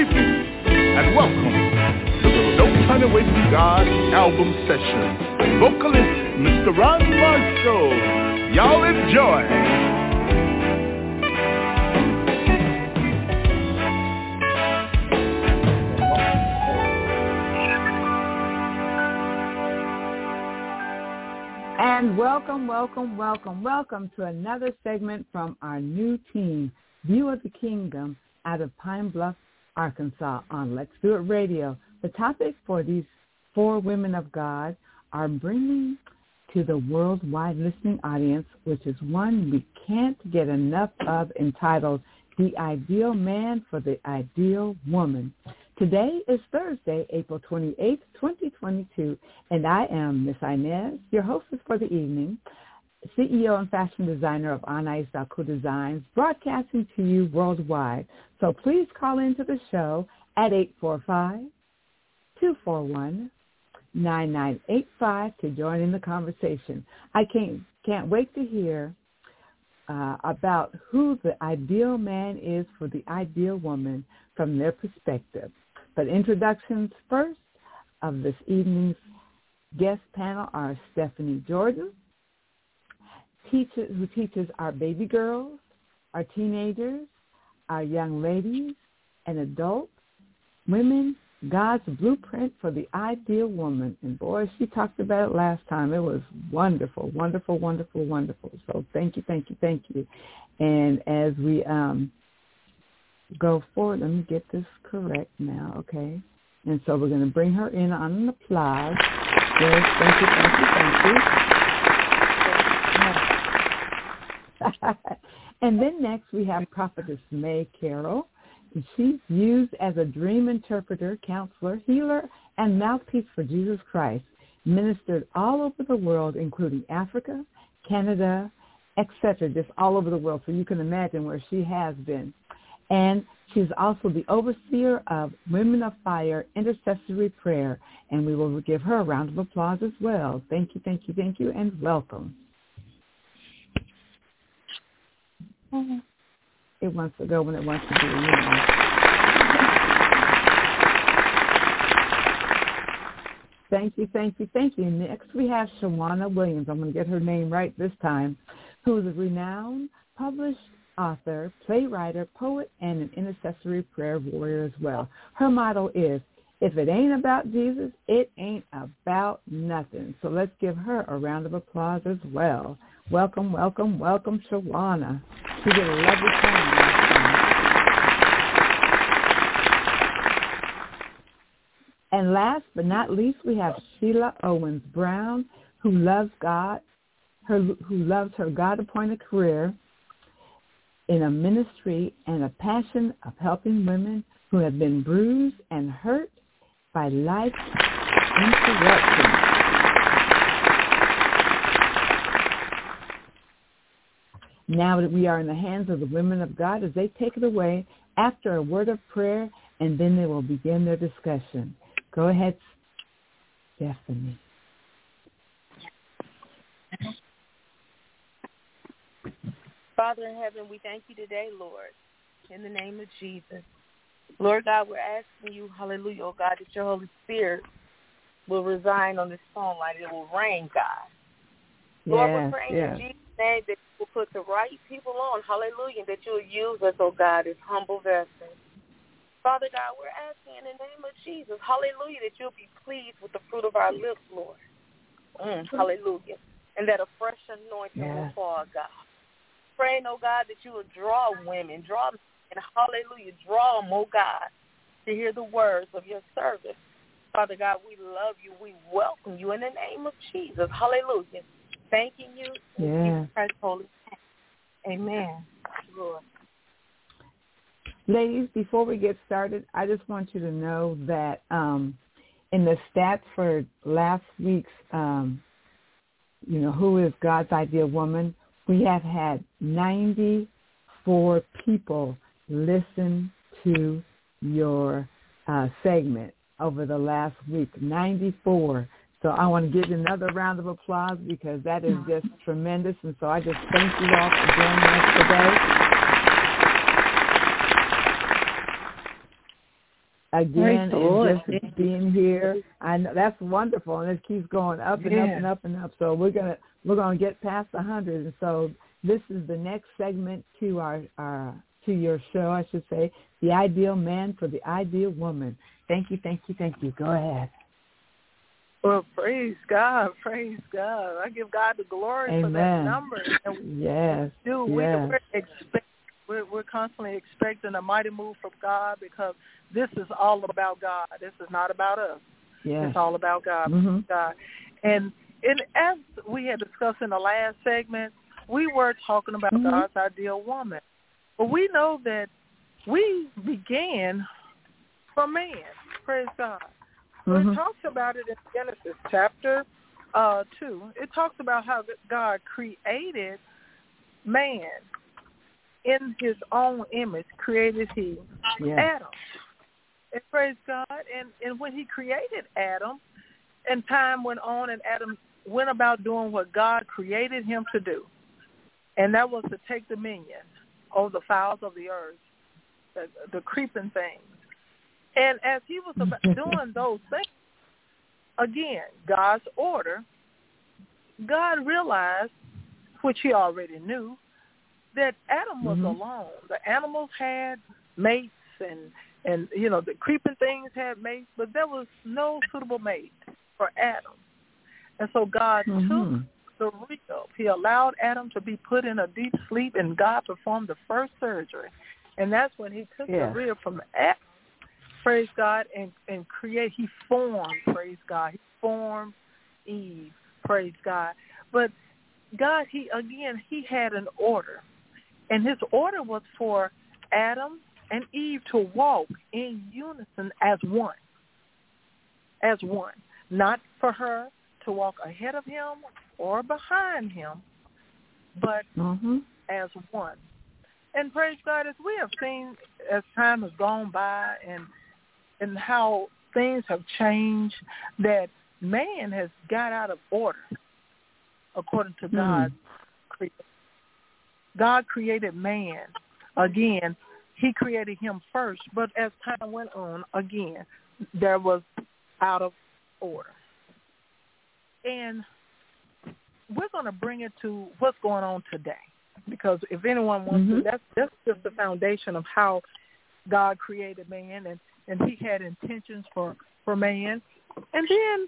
evening, and welcome to the Don't Turn Away From God album session. Vocalist Mr. Ron Marshall. Y'all enjoy. And welcome to another segment from our new team, View of the Kingdom, out of Pine Bluff, Arkansas, on Let's Do It Radio. The topic for these four women of God are bringing to the worldwide listening audience, which is one we can't get enough of, entitled The Ideal Man for the Ideal Woman. Today is Thursday, April 28th, 2022, and I am Miss Inez, your hostess for the evening, CEO and fashion designer of Anais Daku Designs, broadcasting to you worldwide. So please call into the show at 845-241-9985 to join in the conversation. I can't wait to hear about who the ideal man is for the ideal woman from their perspective. But introductions first of this evening's guest panel are Stephanie Jordan, who teaches our baby girls, our teenagers, our young ladies, and adults, women, God's blueprint for the ideal woman. And boy, she talked about it last time. It was wonderful, wonderful, wonderful, wonderful. So thank you. And as we go forward, let me get this correct now, okay? And so we're going to bring her in on an applause. Yes, thank you. And then next we have Prophetess May Carroll. And she's used as a dream interpreter, counselor, healer, and mouthpiece for Jesus Christ, ministered all over the world, including Africa, Canada, etc., just all over the world. So you can imagine where she has been. And she's also the overseer of Women of Fire Intercessory Prayer, and we will give her a round of applause as well. Thank you, and welcome. It wants to go when it wants to be, Thank you. Next we have Shawana Williams. I'm going to get her name right this time, who is a renowned published author, playwright, poet, and an intercessory prayer warrior as well. Her motto is, if it ain't about Jesus, it ain't about nothing. So let's give her a round of applause as well. Welcome, Shawana. She did a lovely time last time. And last but not least, we have Sheila Owens Brown, who loves God, who loves her God-appointed career in a ministry and a passion of helping women who have been bruised and hurt by life's interruptions. Now that we are in the hands of the women of God as they take it away after a word of prayer, and then they will begin their discussion. Go ahead, Stephanie. Father in heaven, we thank you today, Lord, in the name of Jesus. Lord God, we're asking you, hallelujah, oh God, that your Holy Spirit will reside on this phone line. It will rain, God. Lord, we're praying in Jesus' name that you will put the right people on, hallelujah, and that you will use us, oh God, as humble vessels. Father God, we're asking in the name of Jesus, hallelujah, that you'll be pleased with the fruit of our lips, Lord. Hallelujah. And that a fresh anointing will fall, God. Praying, oh God, that you will draw women, draw men, hallelujah, draw them, oh God, to hear the words of your service. Father God, we love you. We welcome you in the name of Jesus. Hallelujah. Thanking you in Jesus Christ's holy name. Amen. Lord. Ladies, before we get started, I just want you to know that in the stats for last week's, who is God's ideal woman, we have had 94 people listen to your segment over the last week, 94. So I want to give you another round of applause because that is just tremendous. And so I just thank you all for joining us today. again and just being here. I know that's wonderful, and it keeps going up and up and up and up. So we're gonna get past 100, and so this is the next segment to our to your show, I should say, The Ideal Man for the Ideal Woman. Thank you. Go ahead. Well, praise God. I give God the glory Amen. for that number. And yes. We're constantly expecting a mighty move from God, because this is all about God. This is not about us. Yes. It's all about God. Mm-hmm. God. And as we had discussed in the last segment, we were talking about God's ideal woman. But we know that we began from man. Praise God. So it talks about it in Genesis chapter 2. It talks about how God created man in his own image, created he Adam. And praise God. And when he created Adam, and time went on, and Adam went about doing what God created him to do. And that was to take dominion over the fowls of the earth, the creeping things. And as he was doing those things, again, God's order, God realized, which he already knew, that Adam was alone. The animals had mates, and the creeping things had mates, but there was no suitable mate for Adam. And so God took the rib. He allowed Adam to be put in a deep sleep, and God performed the first surgery. And that's when he took the rib from Adam, praise God, and he formed, praise God. He formed Eve, praise God. But God, he had an order. And his order was for Adam and Eve to walk in unison as one. As one. Not for her to walk ahead of him or behind him, but as one. And praise God, as we have seen as time has gone by and how things have changed, that man has got out of order according to God's creation. God created man. Again, he created him first, but as time went on, again, there was out of order. And we're going to bring it to what's going on today, because if anyone wants to, that's just the foundation of how God created man, and he had intentions for man. And then,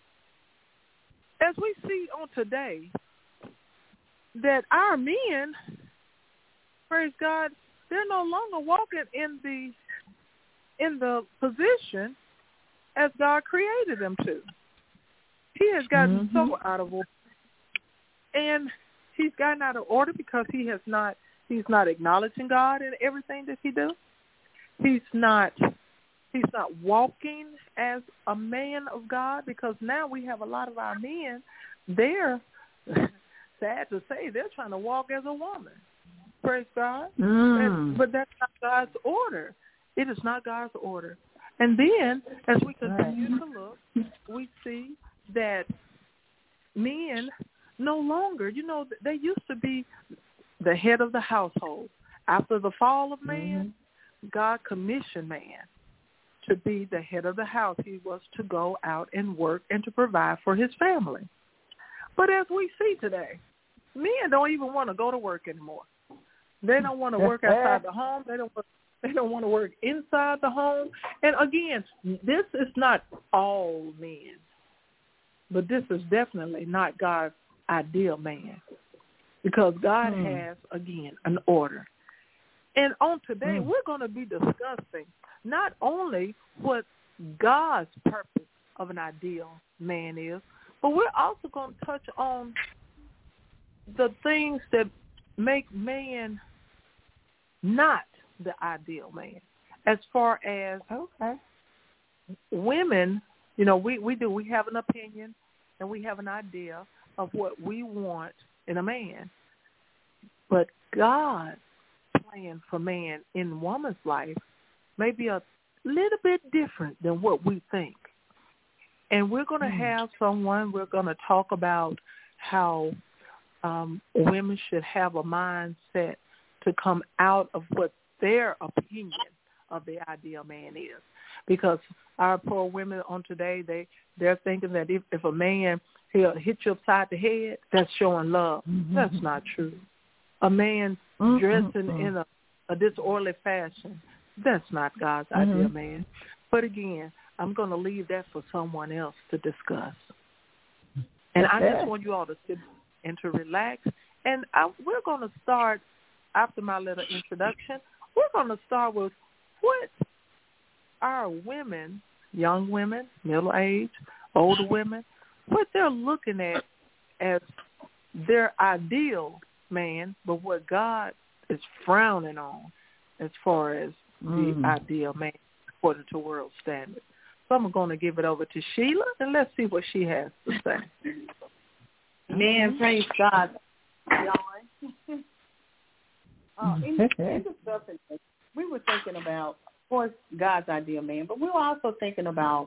as we see on today, that our men, praise God, they're no longer walking in the position as God created them to. He has gotten so out of order. And he's gotten out of order because he's not acknowledging God in everything that he does. He's not walking as a man of God, because now we have a lot of our men, they're sad to say, they're trying to walk as a woman. Praise God. But that's not God's order. It is not God's order. And then, as we continue to look, we see that men no longer, they used to be the head of the household. After the fall of man, God commissioned man to be the head of the house. He was to go out and work and to provide for his family. But as we see today, men don't even want to go to work anymore. They don't want to work outside the home. They don't want to work inside the home. And again, this is not all men, but this is definitely not God's ideal man, because God has, again, an order. And on today, we're going to be discussing not only what God's purpose of an ideal man is, but we're also going to touch on the things that make man not the ideal man. As far as women, we have an opinion and we have an idea of what we want in a man. But God's plan for man in woman's life may be a little bit different than what we think. And we're going to have we're going to talk about how women should have a mindset to come out of what their opinion of the ideal man is. Because our poor women on today, they're thinking that if a man, he'll hit you upside the head, that's showing love. Mm-hmm. That's not true. A man dressing in a disorderly fashion, that's not God's ideal man. But again, I'm going to leave that for someone else to discuss. And I just want you all to sit and to relax. And we're going to start, after my little introduction, we're going to start with what our women, young women, middle-aged, older women, what they're looking at as their ideal man, but what God is frowning on as far as the ideal man according to world standards. So I'm going to give it over to Sheila, and let's see what she has to say. Man, praise God. In discussing this, we were thinking about, of course, God's ideal man, but we were also thinking about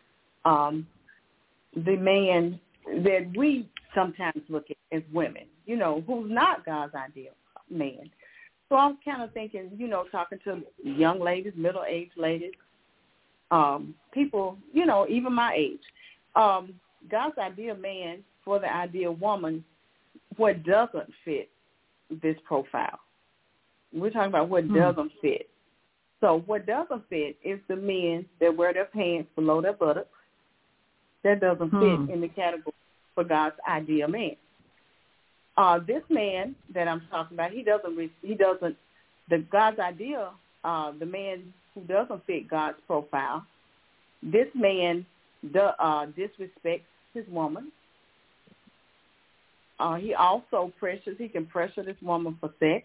the man that we sometimes look at as women, who's not God's ideal man. So I'm kind of thinking, talking to young ladies, middle-aged ladies, people, even my age. God's ideal man for the ideal woman, what doesn't fit this profile. We're talking about what doesn't fit. So what doesn't fit is the men that wear their pants below their buttocks. That doesn't fit in the category for God's ideal man. This man that I'm talking about, God's ideal, the man who doesn't fit God's profile, this man disrespects his woman. He can pressure this woman for sex.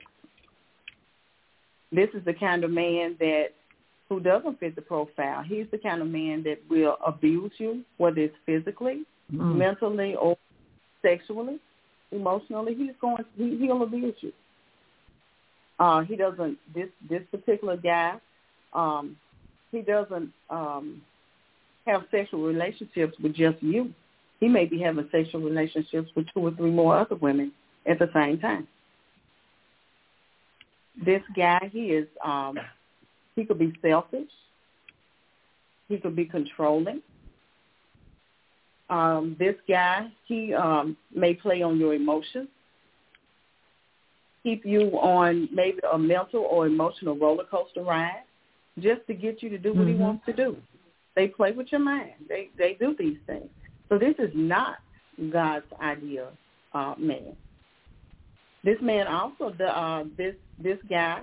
This is the kind of man who doesn't fit the profile. He's the kind of man that will abuse you, whether it's physically, mentally, or sexually, emotionally. He'll abuse you. He doesn't. This particular guy, he doesn't have sexual relationships with just you. He may be having sexual relationships with 2 or 3 more other women at the same time. This guy, he could be selfish. He could be controlling. This guy, he may play on your emotions, keep you on maybe a mental or emotional roller coaster ride just to get you to do what he wants to do. They play with your mind. They do these things. So this is not God's ideal man. This man also, this guy,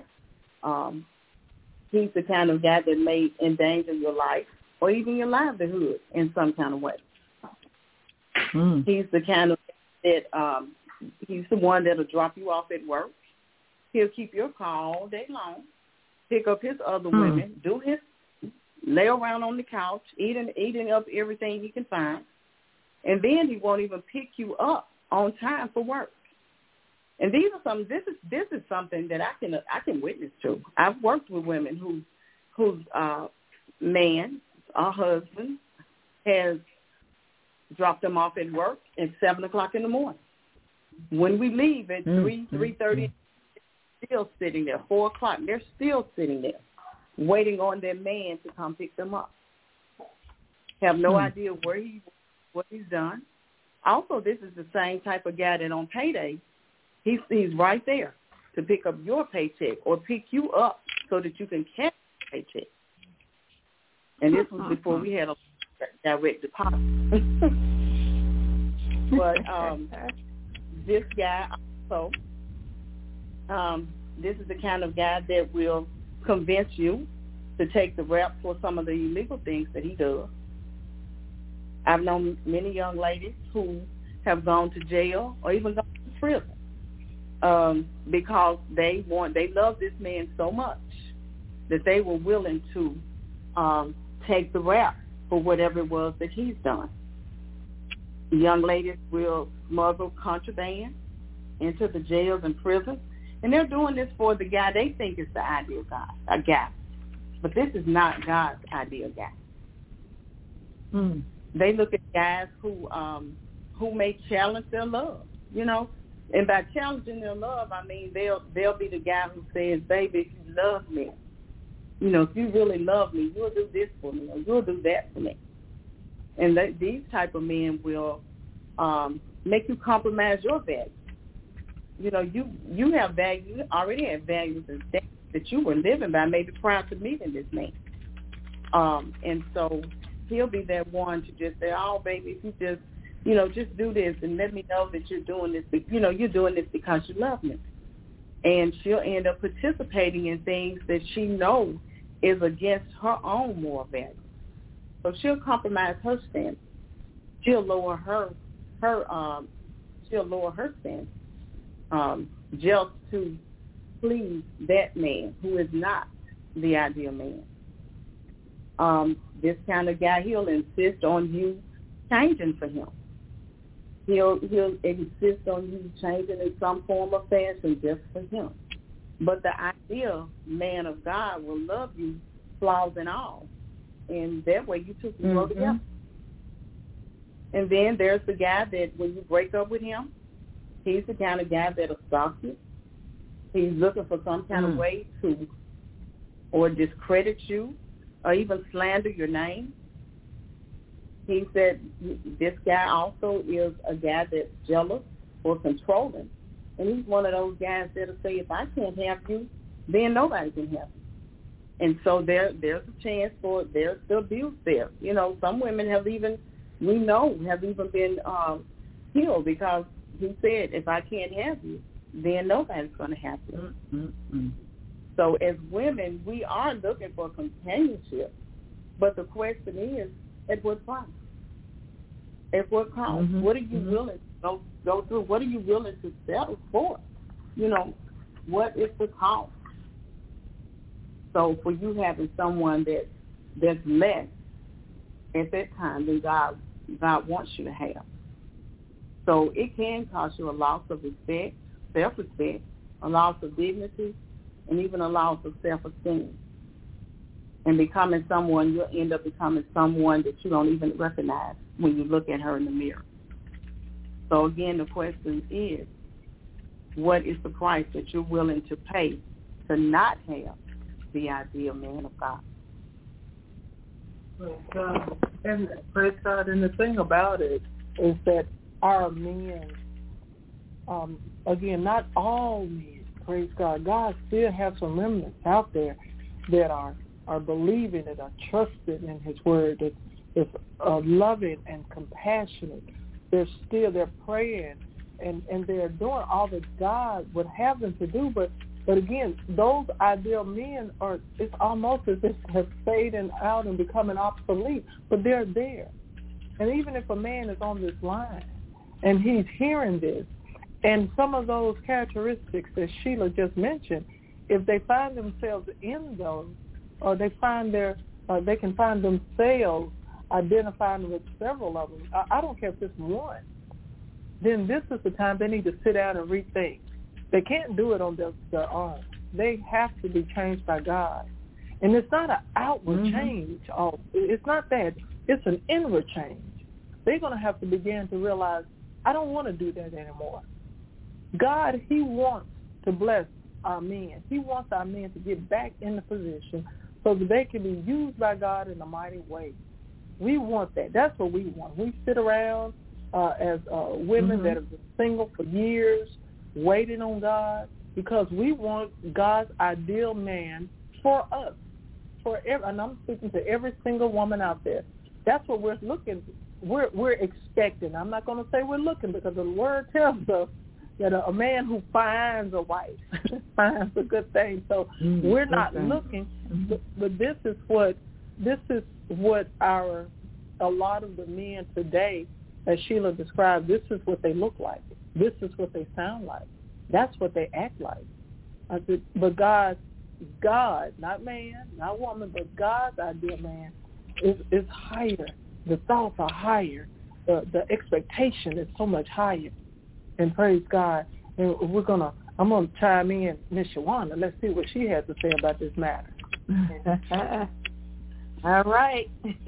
he's the kind of guy that may endanger your life or even your livelihood in some kind of way. He's the kind of that he's the one that'll drop you off at work. He'll keep your car all day long, pick up his other women, lay around on the couch, eating up everything he can find, and then he won't even pick you up on time for work. And these are some. This is something that I can witness to. I've worked with women whose man or husband has dropped them off at work at 7:00 in the morning. When we leave at 3:30, still sitting there. 4:00, they're still sitting there, waiting on their man to come pick them up. Have no idea what he's done. Also, this is the same type of guy that on payday, he's right there to pick up your paycheck or pick you up so that you can cash the paycheck. And this was before we had a direct deposit. But this guy also, this is the kind of guy that will convince you to take the rap for some of the illegal things that he does. I've known many young ladies who have gone to jail or even gone to prison because they love this man so much that they were willing to take the rap for whatever it was that he's done. Young ladies will smuggle contraband into the jails and prisons, and they're doing this for the guy they think is the ideal guy. But this is not God's ideal guy. They look at guys who may challenge their love, and by challenging their love, I mean they'll be the guy who says, "Baby, if you love me, if you really love me, you'll do this for me or you'll do that for me. And these type of men will make you compromise your value. You have value. You already have values and things that you were living by, maybe prior to meeting this man. And so he'll be that one to just say, oh, baby, if you just do this and let me know that you're doing this, you're doing this because you love me. And she'll end up participating in things that she knows is against her own moral values. So she'll compromise her standards. She'll lower her standards just to please that man who is not the ideal man. This kind of guy, he'll insist on you changing for him. He'll insist on you changing in some form or fashion just for him. But the ideal man of God will love you, flaws and all. And that way you two can grow together. And then there's the guy that when you break up with him, he's the kind of guy that'll stalk you. He's looking for some kind of way to or discredit you or even slander your name. He said this guy also is a guy that's jealous or controlling. And he's one of those guys that'll say, if I can't have you, then nobody can have you. And so there's a chance for there's the abuse there. Some women have even been killed because he said, if I can't have you, then nobody's going to have you. Mm-hmm. So as women, we are looking for companionship. But the question is, at what price? At what cost? Mm-hmm. What are you willing to go through? What are you willing to settle for? What is the cost? So for you having someone that's less at that time than God wants you to have. So it can cost you a loss of respect, self-respect, a loss of dignity, and even a loss of self-esteem. And you'll end up becoming someone that you don't even recognize when you look at her in the mirror. So again, the question is, what is the price that you're willing to pay to not have the ideal man of God? And praise God. And the thing about it is that our men, again, not all men, praise God. God still has some remnants out there that are believing and are trusting in His word, that is loving and compassionate. They're praying and they're doing all that God would have them to do. But again, those ideal men it's almost as if they're fading out and becoming obsolete, but they're there. And even if a man is on this line and he's hearing this, and some of those characteristics that Sheila just mentioned, if they find themselves in those, or they can find themselves identifying with several of them, I don't care if it's one, then this is the time they need to sit down and rethink. They can't do it on their own. They have to be changed by God. And it's not an outward change. It's not that. It's an inward change. They're going to have to begin to realize, I don't want to do that anymore. God, He wants to bless our men. He wants our men to get back in the position so that they can be used by God in a mighty way. We want that. That's what we want. We sit around as women that have been single for years, waiting on God, because we want God's ideal man for us. And I'm speaking to every single woman out there. That's what we're looking. We're expecting. I'm not going to say we're looking, because the word tells us that a man who finds a wife finds a good thing. So we're not looking, but this is what a lot of the men today, as Sheila described, this is what they look like. This is what they sound like. That's what they act like. I said, but God, not man, not woman, but God's ideal man is higher. The thoughts are higher. The expectation is so much higher. And praise God. And I'm gonna chime in, Miss Shawana. Let's see what she has to say about this matter. All right.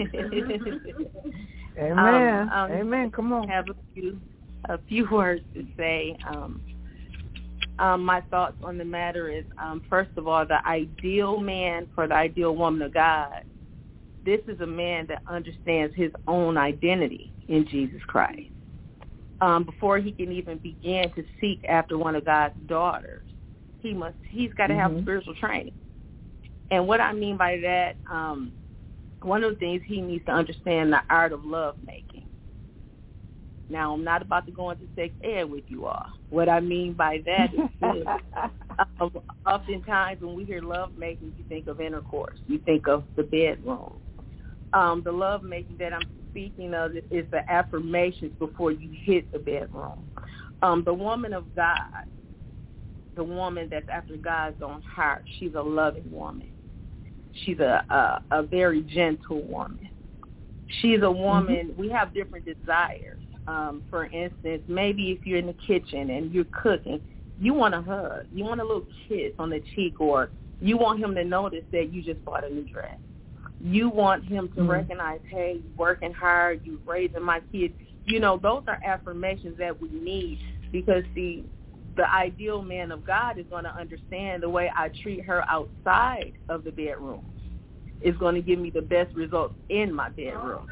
Amen. Amen. Come on. I have a few words to say. My thoughts on the matter is, first of all, the ideal man for the ideal woman of God, this is a man that understands his own identity in Jesus Christ. Before he can even begin to seek after one of God's daughters, he's got to have spiritual training. And what I mean by that, one of the things he needs to understand the art of love making. Now, I'm not about to go into sex ed with you all. What I mean by that is this. Oftentimes when we hear love making, you think of intercourse. You think of the bedroom. The love making that I'm speaking of is the affirmations before you hit the bedroom. The woman of God, the woman that's after God's own heart, she's a loving woman. She's a very gentle woman. She's a woman, we have different desires. For instance, maybe if you're in the kitchen and you're cooking, you want a hug. You want a little kiss on the cheek, or you want him to notice that you just bought a new dress. You want him to recognize, hey, you're working hard, you're raising my kids. You know, those are affirmations that we need, because the ideal man of God is going to understand the way I treat her outside of the bedroom is going to give me the best results in my bedroom.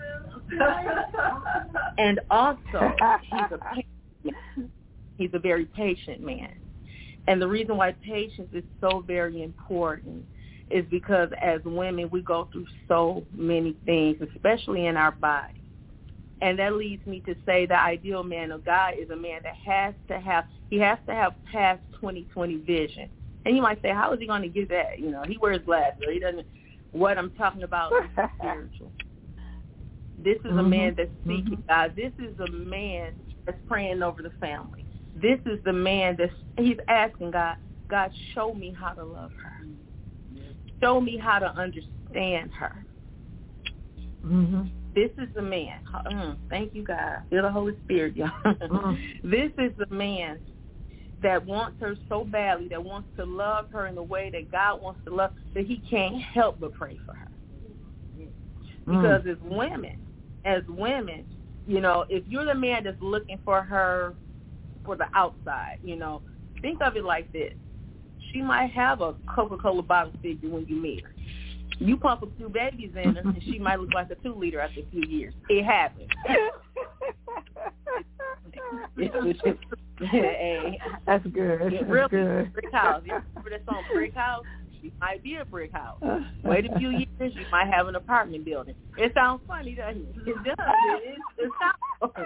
And also, he's a patient man. He's a very patient man. And the reason why patience is so very important is because as women, we go through so many things, especially in our body. And that leads me to say the ideal man of God is a man that has to have past 20/20 vision. And you might say, how is he going to get that? You know, he wears glasses. He doesn't. What I'm talking about is spiritual. This is a man that's seeking God. This is a man that's praying over the family. This is the man he's asking God, God, show me how to love her. Show me how to understand her. This is the man. Thank you, God. Feel the Holy Spirit, y'all. This is the man that wants her so badly, that wants to love her in the way that God wants to love, that he can't help but pray for her. Because as women, you know, if you're the man that's looking for her for the outside, you know, think of it like this. She might have a Coca-Cola bottle figure when you meet her. You pump a few babies in her, and she might look like a 2-liter after a few years. It happens. Hey, that's good. That's really good. Brick house. You remember that song, Brick House? She might be a brick house. Wait a few years, you might have an apartment building. It sounds funny, doesn't it? It does. It sounds.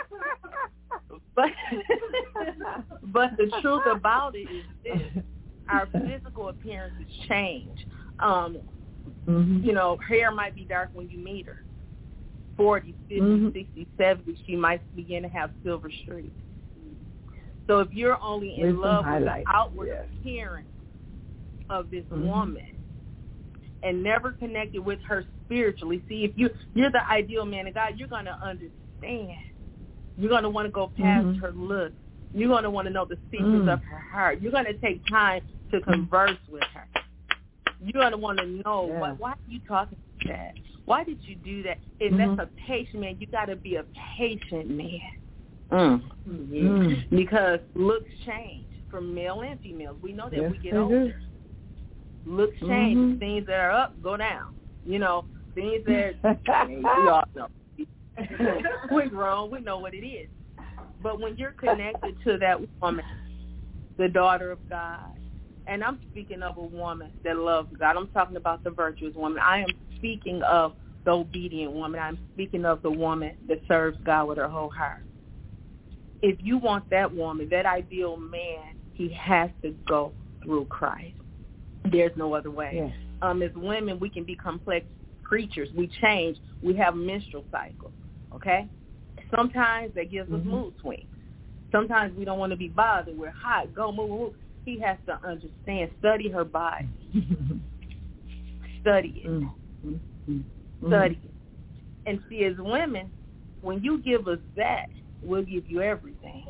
But the truth about it is this: our physical appearances change. You know, hair might be dark when you meet her. 40, 50, 60, 70, she might begin to have silver streaks. So if you're only in love with the outward appearance of this woman and never connected with her spiritually, see, if you're the ideal man of God, you're going to understand. You're going to want to go past her look. You're going to want to know the secrets of her heart. You're going to take time to converse with her. You're going to want to know, why are you talking like that? Why did you do that? And that's a patient man. You got to be a patient man. Because looks change from male and female. We know that we get older. Looks change. Things that are up go down. You know, things that we all know. We're grown. We know what it is. But when you're connected to that woman, the daughter of God, and I'm speaking of a woman that loves God. I'm talking about the virtuous woman. I am speaking of the obedient woman. I'm speaking of the woman that serves God with her whole heart. If you want that woman, that ideal man, he has to go through Christ. There's no other way. As women, we can be complex creatures. We change. We have menstrual cycles, okay? Sometimes that gives us mood swings. Sometimes we don't want to be bothered. We're hot. Go, move. He has to understand, study her body. Study it. Study it. And see, as women, when you give us that, we'll give you everything.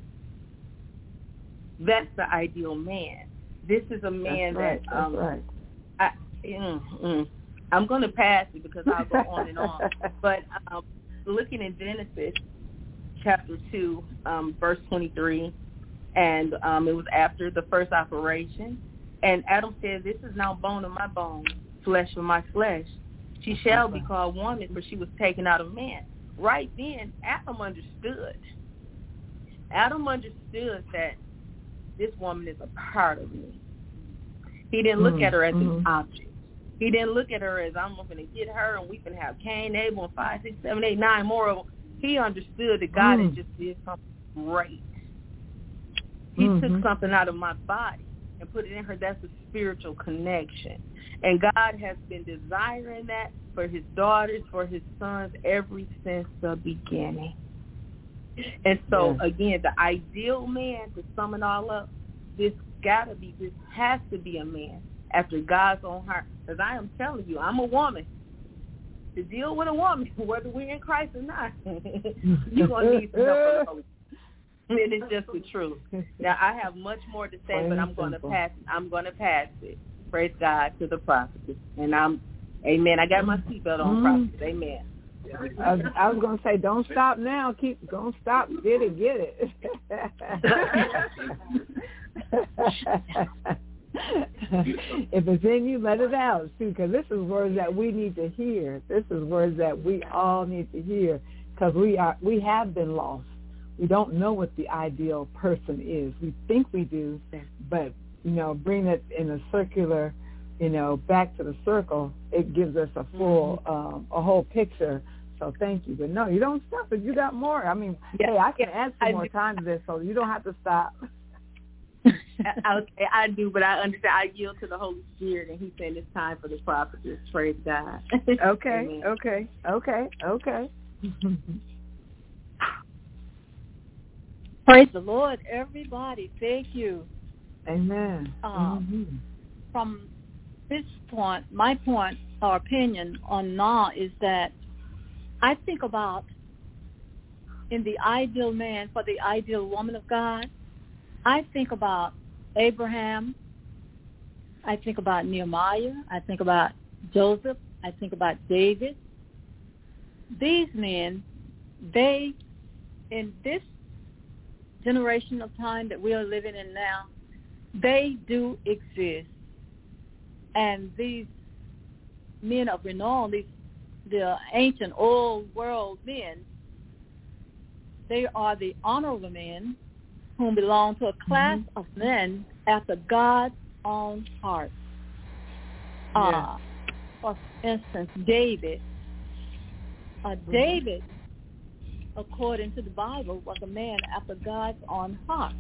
That's the ideal man. This is a man that's right. I'm going to pass it because I'll go on and on. But looking at Genesis chapter 2, verse 23, And it was after the first operation. And Adam said, this is now bone of my bone, flesh of my flesh. She shall be called woman, for she was taken out of man. Right then, Adam understood. Adam understood that this woman is a part of me. He didn't look at her as an object. He didn't look at her as, I'm going to get her and we can have Cain, Abel, and 5, 6, 7, 8, 9 more of them. He understood that God had just did something great. He took something out of my body and put it in her. That's a spiritual connection. And God has been desiring that for his daughters, for his sons, ever since the beginning. And so, again, the ideal man, to sum it all up, this has to be a man after God's own heart. Because I am telling you, I'm a woman. To deal with a woman, whether we're in Christ or not, you're going to need some help from the Holy Spirit. It is just the truth. Now, I have much more to say, but I'm going to pass it. Praise God, to the prophetess. And amen. I got my seatbelt on, prophetess. Amen. I was going to say, don't stop now. Don't stop. Get it. If it's in you, let it out, too, because this is words that we need to hear. This is words that we all need to hear, because we have been lost. We don't know what the ideal person is. We think we do, but, bring it in a circular, back to the circle, it gives us a full, a whole picture. So thank you. But no, you don't stop it. You got more. I mean, hey, I can add some more time to this, so you don't have to stop. Okay, I do, but I understand. I yield to the Holy Spirit, and He said it's time for the prophetess. Praise God. Okay, okay. Praise the Lord, everybody. Thank you. Amen. From this point, my point or opinion on now is that I think about in the ideal man for the ideal woman of God, I think about Abraham, I think about Nehemiah, I think about Joseph, I think about David. These men, they, in this generation of time that we are living in now, they do exist. And these men of renown, the ancient old world men, they are the honorable men whom belong to a class of men after God's own heart. For instance, David. David, according to the Bible, was a man after God's own heart.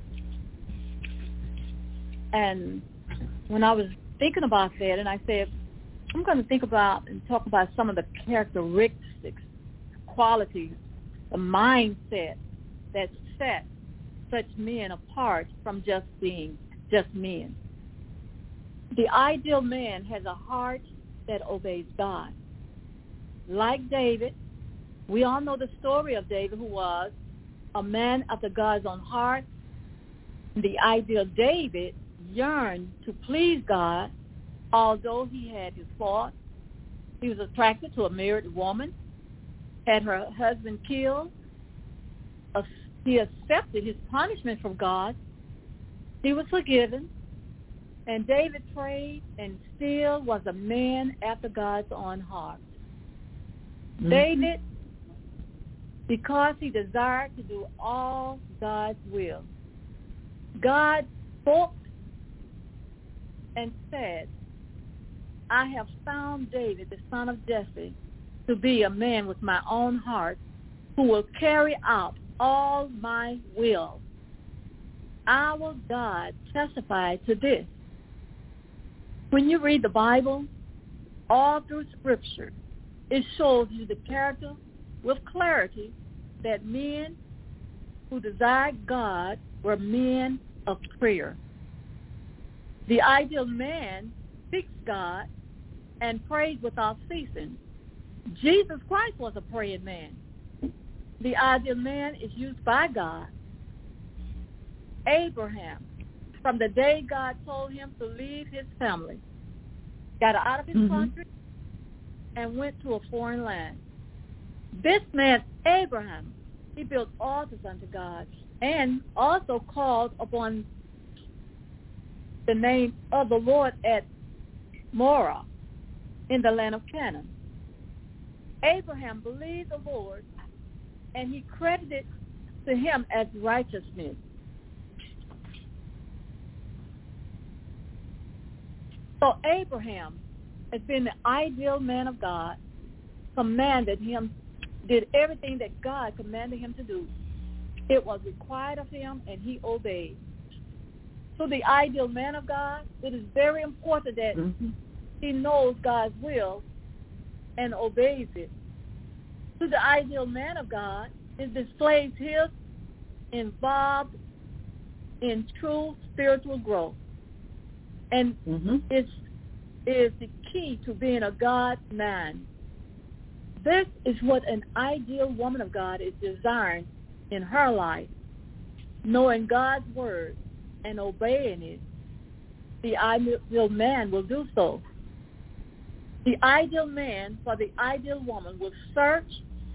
And when I was thinking about that, and I said, I'm going to think about and talk about some of the characteristics, qualities, the mindset that set such men apart from just being just men. The ideal man has a heart that obeys God. Like David, we all know the story of David, who was a man after God's own heart. The ideal David yearned to please God, although he had his faults. He was attracted to a married woman, had her husband killed. He accepted his punishment from God. He was forgiven. And David prayed and still was a man after God's own heart. David, because he desired to do all God's will, God spoke and said, I have found David, the son of Jesse, to be a man with my own heart who will carry out all my will. Our God testified to this. When you read the Bible, all through Scripture, it shows you the character with clarity that men who desired God were men of prayer. The ideal man seeks God and prays without ceasing. Jesus Christ was a praying man. The ideal man is used by God. Abraham, from the day God told him to leave his family, got out of his country and went to a foreign land. This man, Abraham, he built altars unto God, and also called upon the name of the Lord at Morah in the land of Canaan. Abraham believed the Lord, and he credited to him as righteousness. So Abraham, as being the ideal man of God, did everything that God commanded him to do. It was required of him, and he obeyed. So the ideal man of God, it is very important that he knows God's will and obeys it. So the ideal man of God, it displays his involved in true spiritual growth. And it is the key to being a God man. This is what an ideal woman of God is desiring in her life. Knowing God's word and obeying it, the ideal man will do so. The ideal man for the ideal woman will search.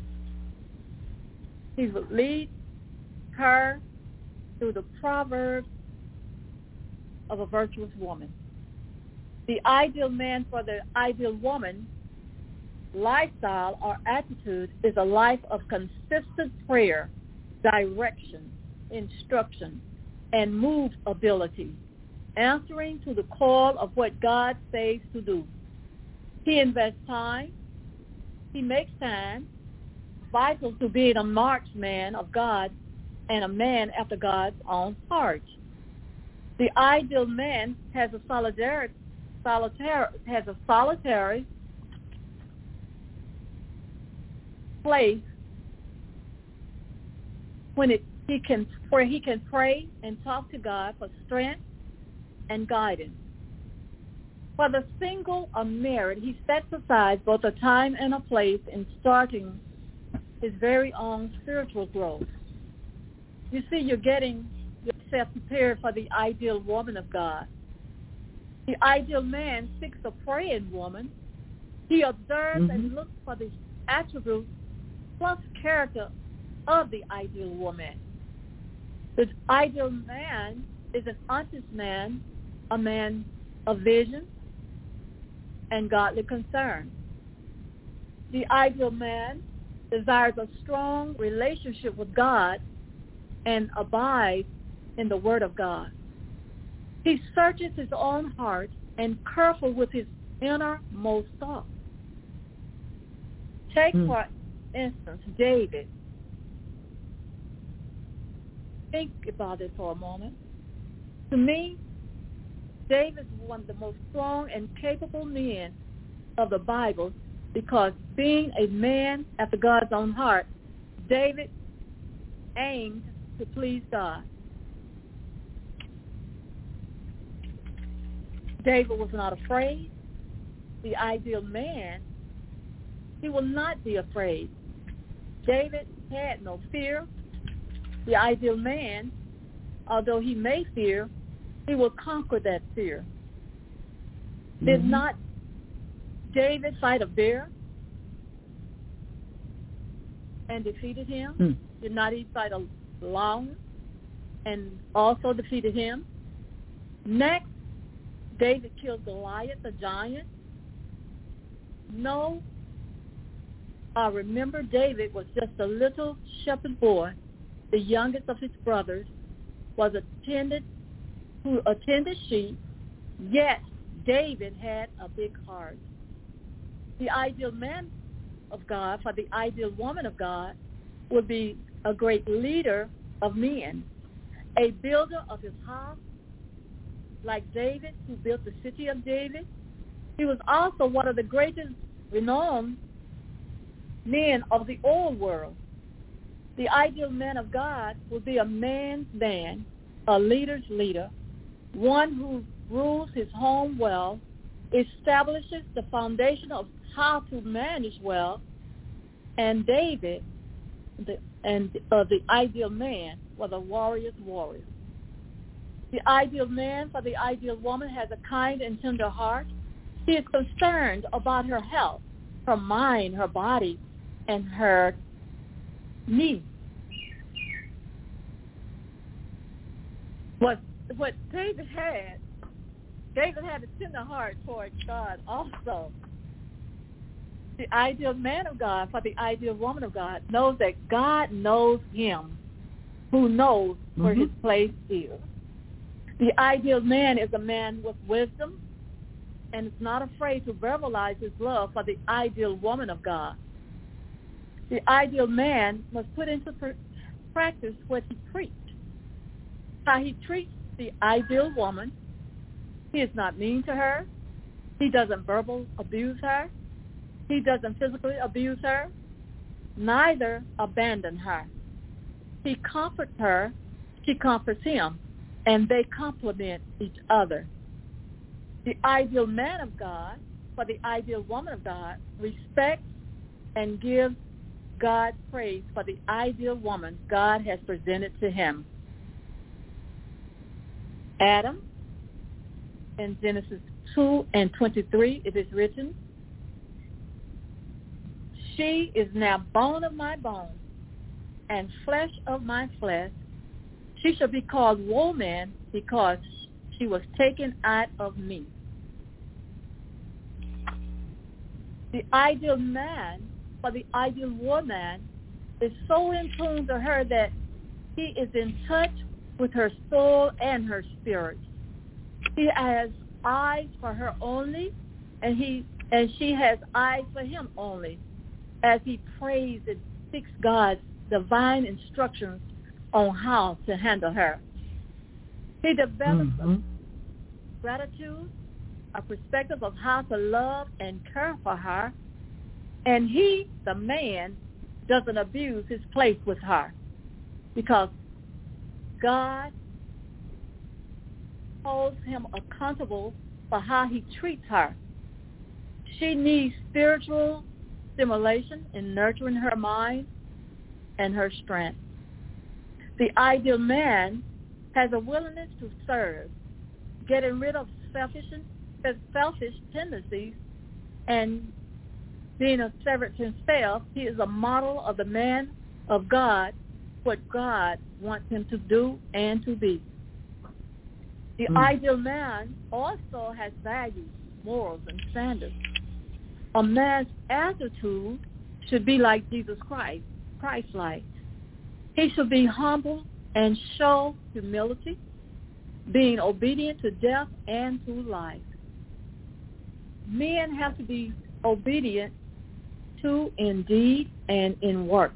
He will lead her through the proverbs of a virtuous woman. The ideal man for the ideal woman lifestyle or attitude is a life of consistent prayer, direction, instruction, and movability, answering to the call of what God says to do. He invests time. He makes time, vital to being a marksman of God and a man after God's own heart. The ideal man has a solitary place where he can pray and talk to God for strength and guidance. For the single or married, he sets aside both a time and a place in starting his very own spiritual growth. You see, you're getting yourself prepared for the ideal woman of God. The ideal man seeks a praying woman. He observes and looks for the attributes plus character of the ideal woman. The ideal man is an honest man, a man of vision and godly concern. The ideal man desires a strong relationship with God and abides in the Word of God. He searches his own heart and careful with his innermost thoughts. Take, for instance, David. Think about it for a moment. To me, David is one of the most strong and capable men of the Bible because being a man after God's own heart, David aimed to please God. David was not afraid. The ideal man, he will not be afraid. David had no fear. The ideal man, although he may fear, he will conquer that fear. Did not David fight a bear and defeated him? Did not he fight a lion and also defeated him? Next, David killed Goliath, the giant. No, I remember David was just a little shepherd boy, the youngest of his brothers, who attended sheep, yet David had a big heart. The ideal man of God, for the ideal woman of God, would be a great leader of men, a builder of his house, like David, who built the city of David. He was also one of the greatest renowned men of the old world. The ideal man of God will be a man's man, a leader's leader, one who rules his home well, establishes the foundation of how to manage well, and David, the ideal man, was a warrior's warrior. The ideal man for the ideal woman has a kind and tender heart. He is concerned about her health, her mind, her body, and her needs. What David had a tender heart towards God also. The ideal man of God, for the ideal woman of God, knows that God knows him who knows where his place is. The ideal man is a man with wisdom and is not afraid to verbalize his love for the ideal woman of God. The ideal man must put into practice what he preached. How he treats the ideal woman. He is not mean to her. He doesn't verbal abuse her. He doesn't physically abuse her. Neither abandon her. He comforts her. She comforts him. And they complement each other. The ideal man of God, for the ideal woman of God, respects and gives God praise for the ideal woman God has presented to him. Adam, in Genesis 2:23, it is written, "She is now bone of my bone and flesh of my flesh. She shall be called woman because she was taken out of me." The ideal man, for the ideal woman, is so in tune to her that he is in touch with her soul and her spirit. He has eyes for her only, and she has eyes for him only, as he prays and seeks God's divine instructions on how to handle her. He develops a gratitude, a perspective of how to love and care for her, and he, the man, doesn't abuse his place with her because God holds him accountable for how he treats her. She needs spiritual stimulation in nurturing her mind and her strength. The ideal man has a willingness to serve, getting rid of selfish tendencies, and being a servant to himself. He is a model of the man of God, what God wants him to do and to be. The ideal man also has values, morals, and standards. A man's attitude should be like Jesus Christ, Christ-like. He should be humble and show humility, being obedient to death and to life. Men have to be obedient to in deed and in works.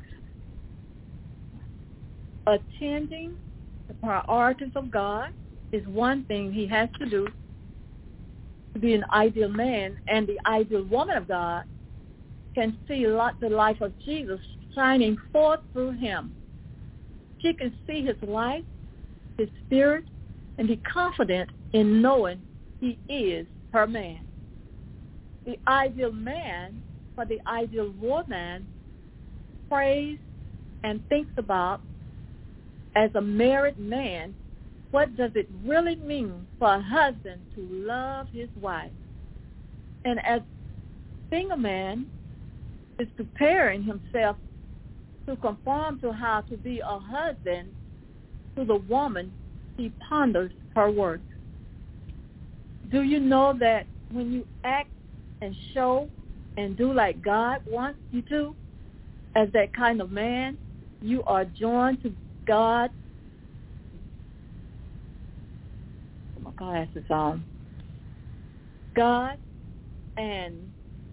Attending the priorities of God is one thing he has to do to be an ideal man, and the ideal woman of God can see the life of Jesus shining forth through him. She can see his life, his spirit, and be confident in knowing he is her man. The ideal man, for the ideal woman, prays and thinks about, as a married man, what does it really mean for a husband to love his wife? And as a single man is preparing himself to conform to how to be a husband to the woman, he ponders her worth. Do you know that when you act and show and do like God wants you to, as that kind of man, you are joined to God. Put my glasses on. God, and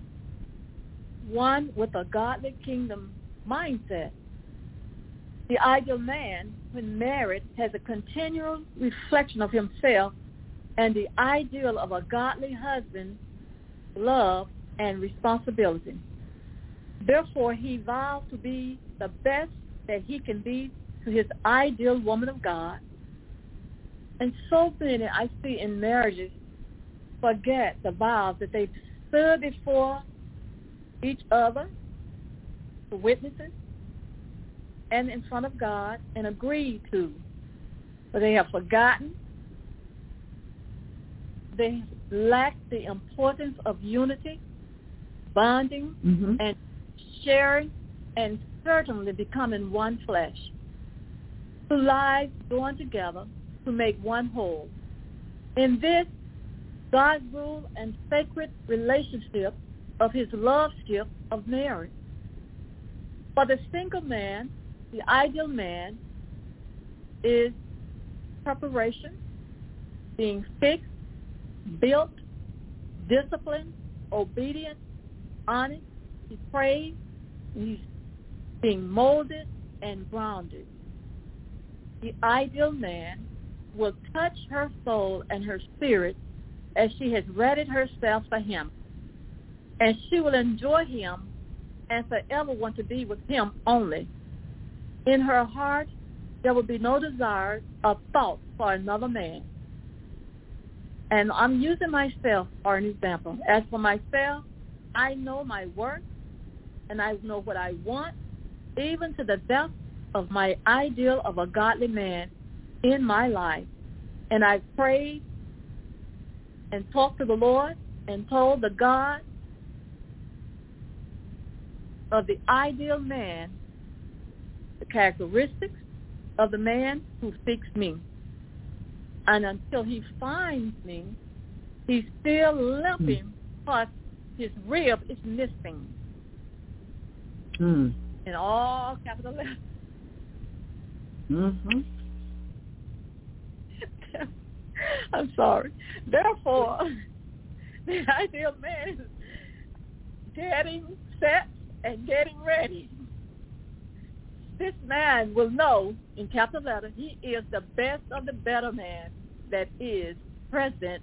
one with a godly kingdom mindset. The ideal man, when married, has a continual reflection of himself and the ideal of a godly husband, love, and responsibility. Therefore, he vows to be the best that he can be to his ideal woman of God. And so many I see in marriages forget the vows that they stood before each other, the witnesses, and in front of God, and agreed to. But they have forgotten. They lack the importance of unity, bonding, and sharing, and certainly becoming one flesh. Two lives joined together, to make one whole. In this, God's rule and sacred relationship of his lordship of marriage. For the single man, the ideal man is preparation, being fixed, built, disciplined, obedient, honest. He prays, and he's being molded and grounded. The ideal man will touch her soul and her spirit as she has readied herself for him, and she will enjoy him and forever want to be with him only. In her heart, there will be no desire or thought for another man. And I'm using myself for an example. As for myself, I know my worth, and I know what I want, even to the depth of my ideal of a godly man in my life. And I've prayed and talked to the Lord and told the God of the ideal man the characteristics of the man who seeks me. And until he finds me, he's still limping because his rib is missing. In all capital letters. Mm-hmm. I'm sorry. Therefore, the ideal man is getting set and getting ready. This man will know, in capital letter, he is the best of the better man that is presented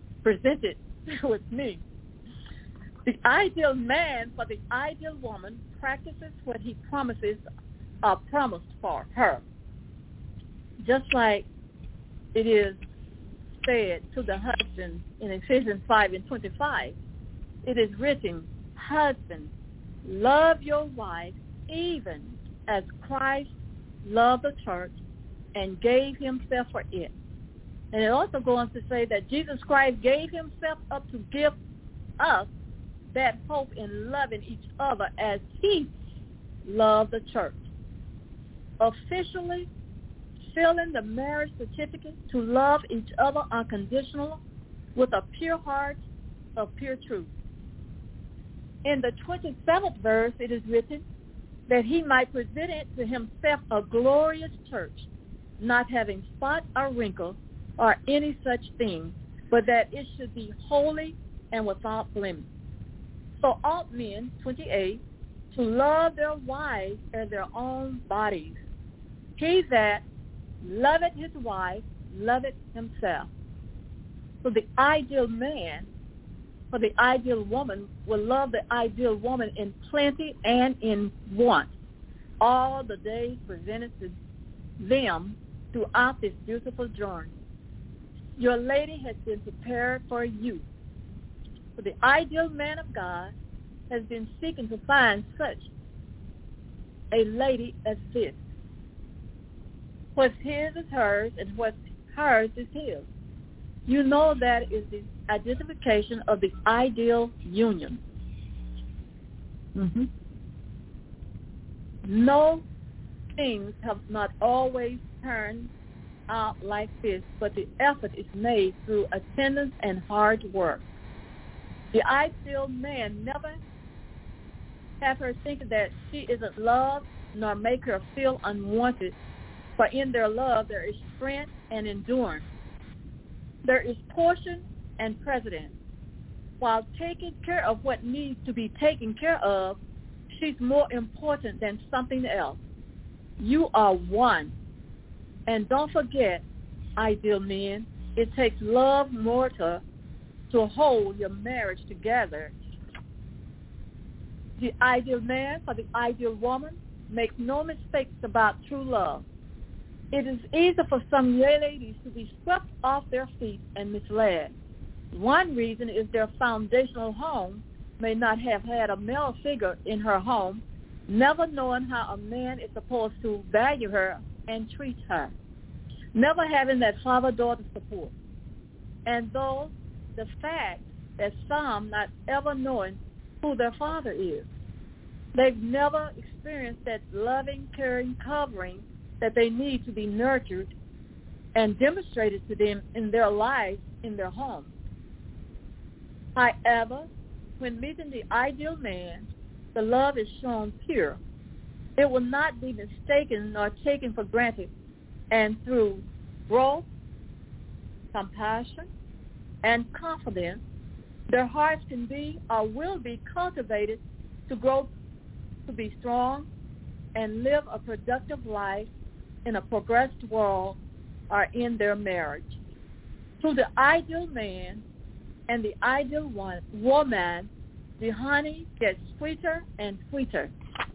with me. The ideal man for the ideal woman practices what he promises or promised for her. Just like it is said to the husband in Ephesians 5:25, it is written, husbands, love your wife even as Christ loved the church and gave himself for it. And it also goes on to say that Jesus Christ gave himself up to give us that hope in loving each other as he loved the church. Officially sealing the marriage certificate to love each other unconditionally with a pure heart of pure truth. In the 27th verse, it is written that he might present it to himself a glorious church, not having spot or wrinkle or any such thing, but that it should be holy and without blemish. So ought men, 28, to love their wives as their own bodies. He that loveth his wife loveth himself. So the ideal man for the ideal woman will love the ideal woman in plenty and in want all the days presented to them throughout this beautiful journey. Your lady has been prepared for you. So the ideal man of God has been seeking to find such a lady as this. What's his is hers, and what's hers is his. You know that is the identification of the ideal union. Mm-hmm. No, things have not always turned out like this, but the effort is made through attendance and hard work. The ideal man never have her thinking that she isn't loved, nor make her feel unwanted, for in their love there is strength and endurance. There is portion and precedence. While taking care of what needs to be taken care of, she's more important than something else. You are one. And don't forget, ideal men, it takes love more to hold your marriage together. The ideal man for the ideal woman makes no mistakes about true love. It is easy for some ladies to be swept off their feet and misled. One reason is their foundational home may not have had a male figure in her home, never knowing how a man is supposed to value her and treat her, never having that father-daughter support. And though the fact that some not ever knowing who their father is, they've never experienced that loving, caring covering that they need to be nurtured and demonstrated to them in their lives in their homes. However, when meeting the ideal man, the love is shown pure. It will not be mistaken nor taken for granted, and through growth, compassion, and confidence, their hearts can be or will be cultivated to grow, to be strong, and live a productive life in a progressed world or in their marriage. Through the ideal man and the ideal woman, the honey gets sweeter and sweeter.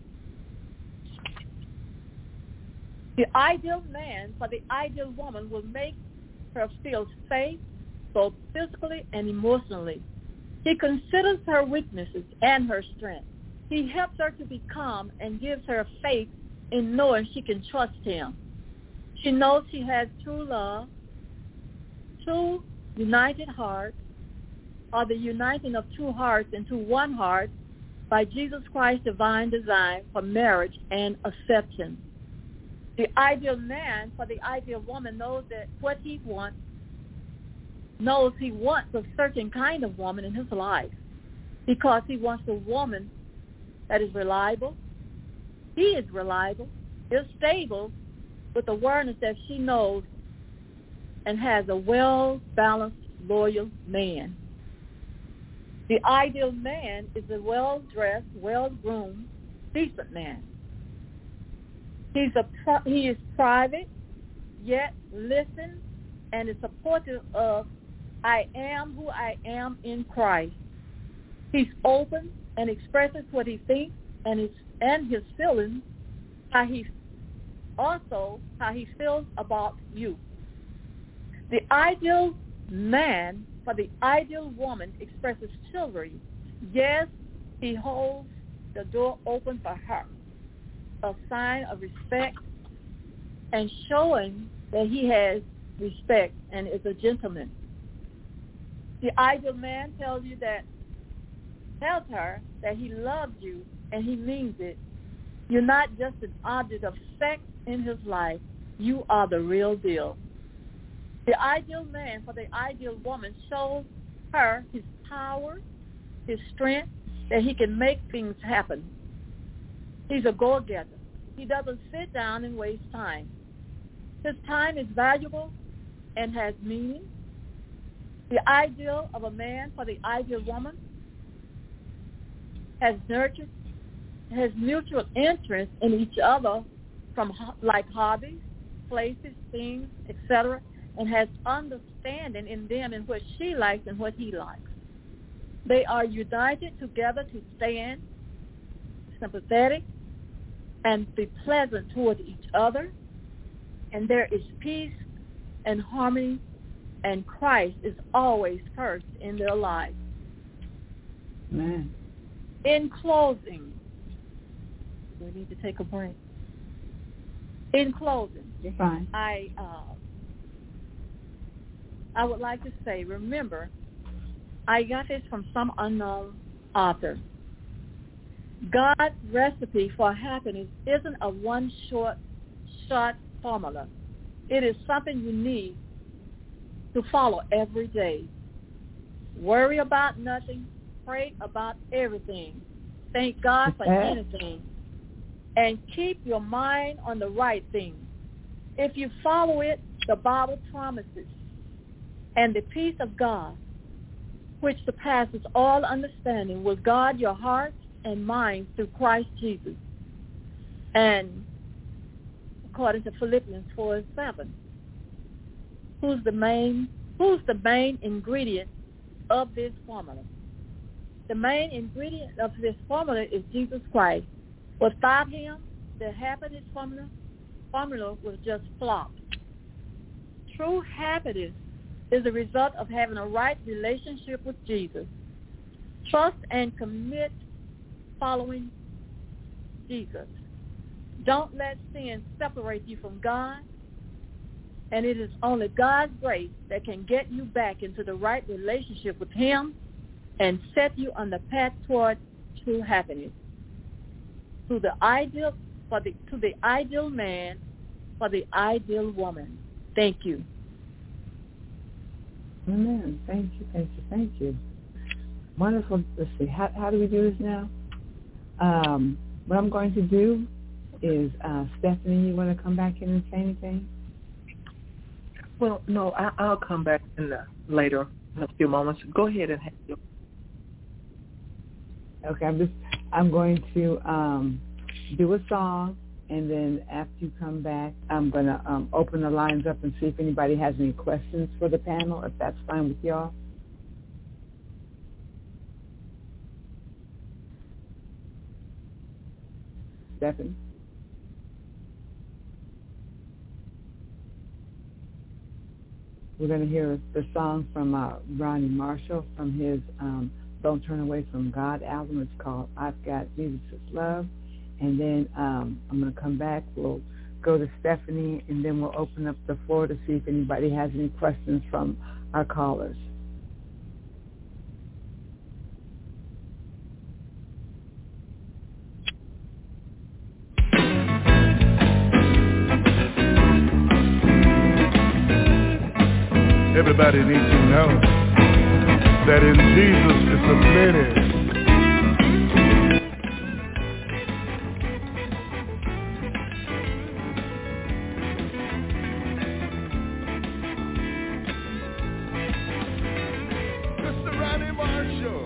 The ideal man for the ideal woman will make her feel safe, both physically and emotionally. He considers her weaknesses and her strength. He helps her to be calm and gives her faith in knowing she can trust him. She knows she has true love. Two united hearts are the uniting of two hearts into one heart by Jesus Christ's divine design for marriage and acceptance. The ideal man for the ideal woman knows that what he wants, knows he wants a certain kind of woman in his life because he wants a woman that is reliable. He is reliable, is stable, with awareness that she knows and has a well-balanced, loyal man. The ideal man is a well-dressed, well-groomed, decent man. He is private, yet listens and is supportive of I am who I am in Christ. He's open and expresses what he thinks and his feelings, how he feels about you. The ideal man for the ideal woman expresses chivalry. Yes, he holds the door open for her, a sign of respect and showing that he has respect and is a gentleman. The ideal man tells her that he loves you and he means it. You're not just an object of sex in his life. You are the real deal. The ideal man for the ideal woman shows her his power, his strength, that he can make things happen. He's a go-getter. He doesn't sit down and waste time. His time is valuable and has meaning. The ideal of a man for the ideal woman has mutual interest in each other, from like hobbies, places, things, etc., and has understanding in them in what she likes and what he likes. They are united together to stand sympathetic and be pleasant toward each other, and there is peace and harmony, and Christ is always first in their lives. Amen. In closing, we need to take a break. In closing, you're fine. I would like to say, remember, I got this from some unknown author. God's recipe for happiness isn't a one-shot formula. It is something you need to follow every day. Worry about nothing. Pray about everything. Thank God for anything. And keep your mind on the right thing. If you follow it, the Bible promises, and the peace of God, which surpasses all understanding, will guard your hearts and minds through Christ Jesus. And according to Philippians 4:7, who's the main ingredient of this formula? The main ingredient of this formula is Jesus Christ. Without him, the happiness formula will just flop. True happiness is the result of having a right relationship with Jesus. Trust and commit following Jesus. Don't let sin separate you from God, and it is only God's grace that can get you back into the right relationship with him and set you on the path toward true happiness. To the ideal man, for the ideal woman. Thank you. Amen. Thank you, thank you, thank you. Wonderful. Let's see. How do we do this now? What I'm going to do is, Stephanie, you want to come back in and say anything? Well, no, I'll come back later in a few moments. Go ahead and have your. Okay, I'm going to do a song, and then after you come back, I'm going to open the lines up and see if anybody has any questions for the panel, if that's fine with y'all. Stephanie? We're going to hear the song from Ronnie Marshall from his Don't Turn Away from God album. It's called I've Got Jesus' Love. And then I'm going to come back. We'll go to Stephanie, and then we'll open up the floor to see if anybody has any questions from our callers. Everybody needs to know that in Jesus is a plenty. Mr. Ronnie Marshall.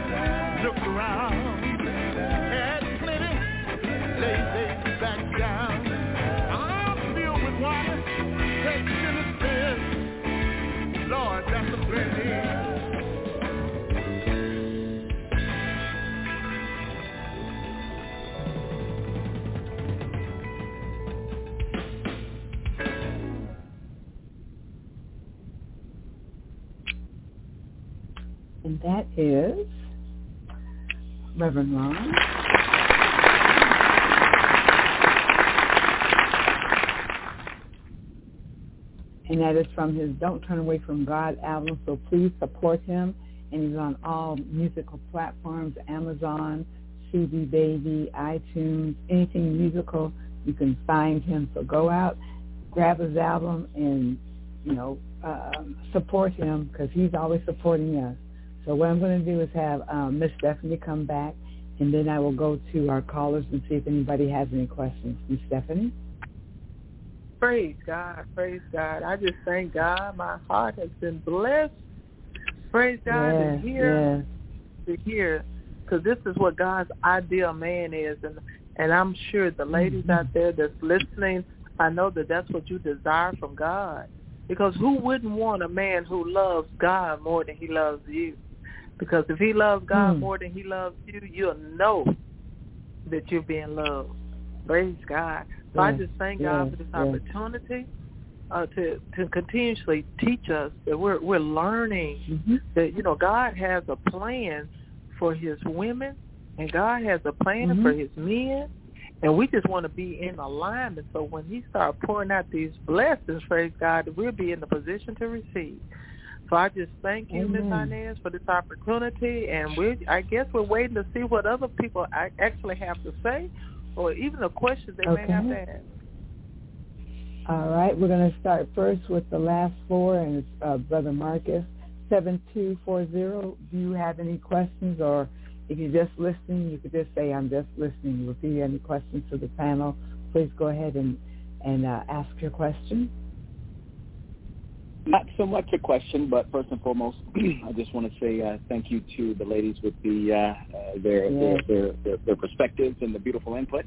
Look around, had plenty, lay back down. I'm filled with water, texture the sin. Lord, that's a plenty. And that is Reverend Ron. And that is from his Don't Turn Away from God album, so please support him. And he's on all musical platforms, Amazon, CD Baby, iTunes, anything musical, you can find him. So go out, grab his album, and, support him, because he's always supporting us. So what I'm going to do is have Miss Stephanie come back, and then I will go to our callers and see if anybody has any questions. Miss Stephanie? Praise God. Praise God. I just thank God. My heart has been blessed. Praise God to hear, because this is what God's ideal man is. And I'm sure the ladies out there that's listening, I know that that's what you desire from God. Because who wouldn't want a man who loves God more than he loves you? Because if he loves God more than he loves you, you'll know that you're being loved. Praise God. So I just thank God for this opportunity to continuously teach us that we're learning that, God has a plan for his women, and God has a plan for his men, and we just want to be in alignment. So when he starts pouring out these blessings, praise God, we'll be in the position to receive. So I just thank you, Ms. Inez, for this opportunity, and I guess we're waiting to see what other people actually have to say, or even the questions they may have to ask. All right, we're going to start first with the last four, and it's Brother Marcus, 7240. Do you have any questions, or if you're just listening, you could just say, I'm just listening. If you have any questions to the panel, please go ahead and ask your question. Not so much a question, but first and foremost, I just want to say thank you to the ladies with their perspectives and the beautiful input.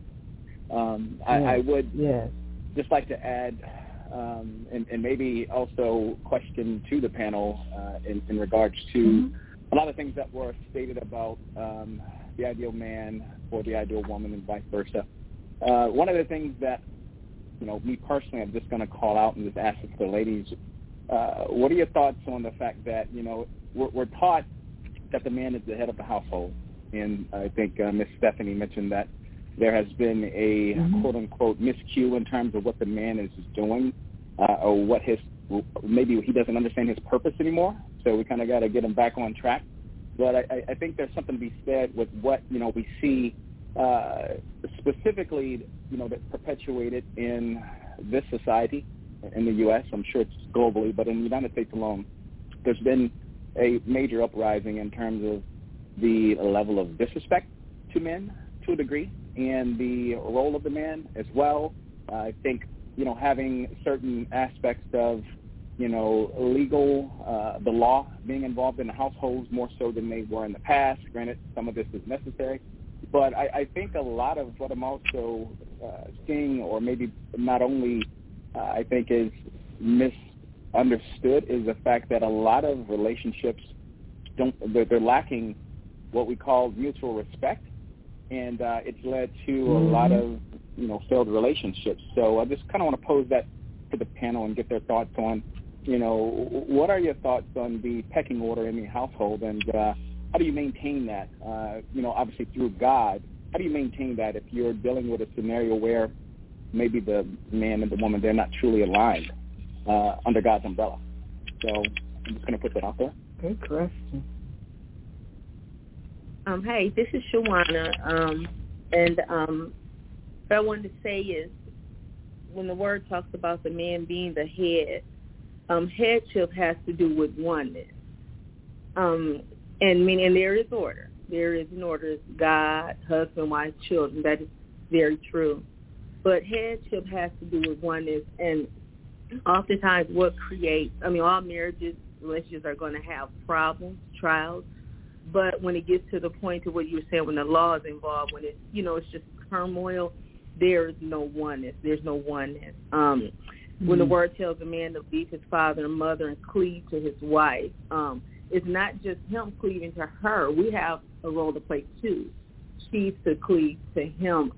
I would just like to add, and maybe also question to the panel in regards to a lot of things that were stated about the ideal man or the ideal woman and vice versa. One of the things that, me personally, I'm just going to call out and just ask it to the ladies, what are your thoughts on the fact that, we're taught that the man is the head of the household? And I think Miss Stephanie mentioned that there has been a quote-unquote miscue in terms of what the man is doing, or what maybe he doesn't understand his purpose anymore. So we kind of got to get him back on track. But I think there's something to be said with what, we see specifically, that's perpetuated in this society, in the U.S., I'm sure it's globally, but in the United States alone, there's been a major uprising in terms of the level of disrespect to men to a degree, and the role of the man as well. I think, having certain aspects of, legal, the law being involved in the households more so than they were in the past. Granted, some of this is necessary. But I think a lot of what I'm also seeing, or maybe not only I think is misunderstood, is the fact that a lot of relationships they're lacking what we call mutual respect, and it's led to a lot of failed relationships. So I just kind of want to pose that to the panel and get their thoughts on, what are your thoughts on the pecking order in the household, and how do you maintain that? Obviously through God, how do you maintain that if you're dealing with a scenario where maybe the man and the woman, they're not truly aligned under God's umbrella? So I'm just going to put that out there. Good question. Hey, this is Shawana, and what I wanted to say is, when the word talks about the man being the head, headship has to do with oneness, and there is order. There is an order. It's God, husband, wife, children. That is very true. But headship has to do with oneness, and oftentimes what creates, all marriages, relationships are going to have problems, trials, But when it gets to the point to what you were saying, when the law is involved, when it's, it's just turmoil, there is no oneness. There's no oneness. When the word tells a man to leave his father and mother and cleave to his wife, it's not just him cleaving to her. We have a role to play too. She's to cleave to him.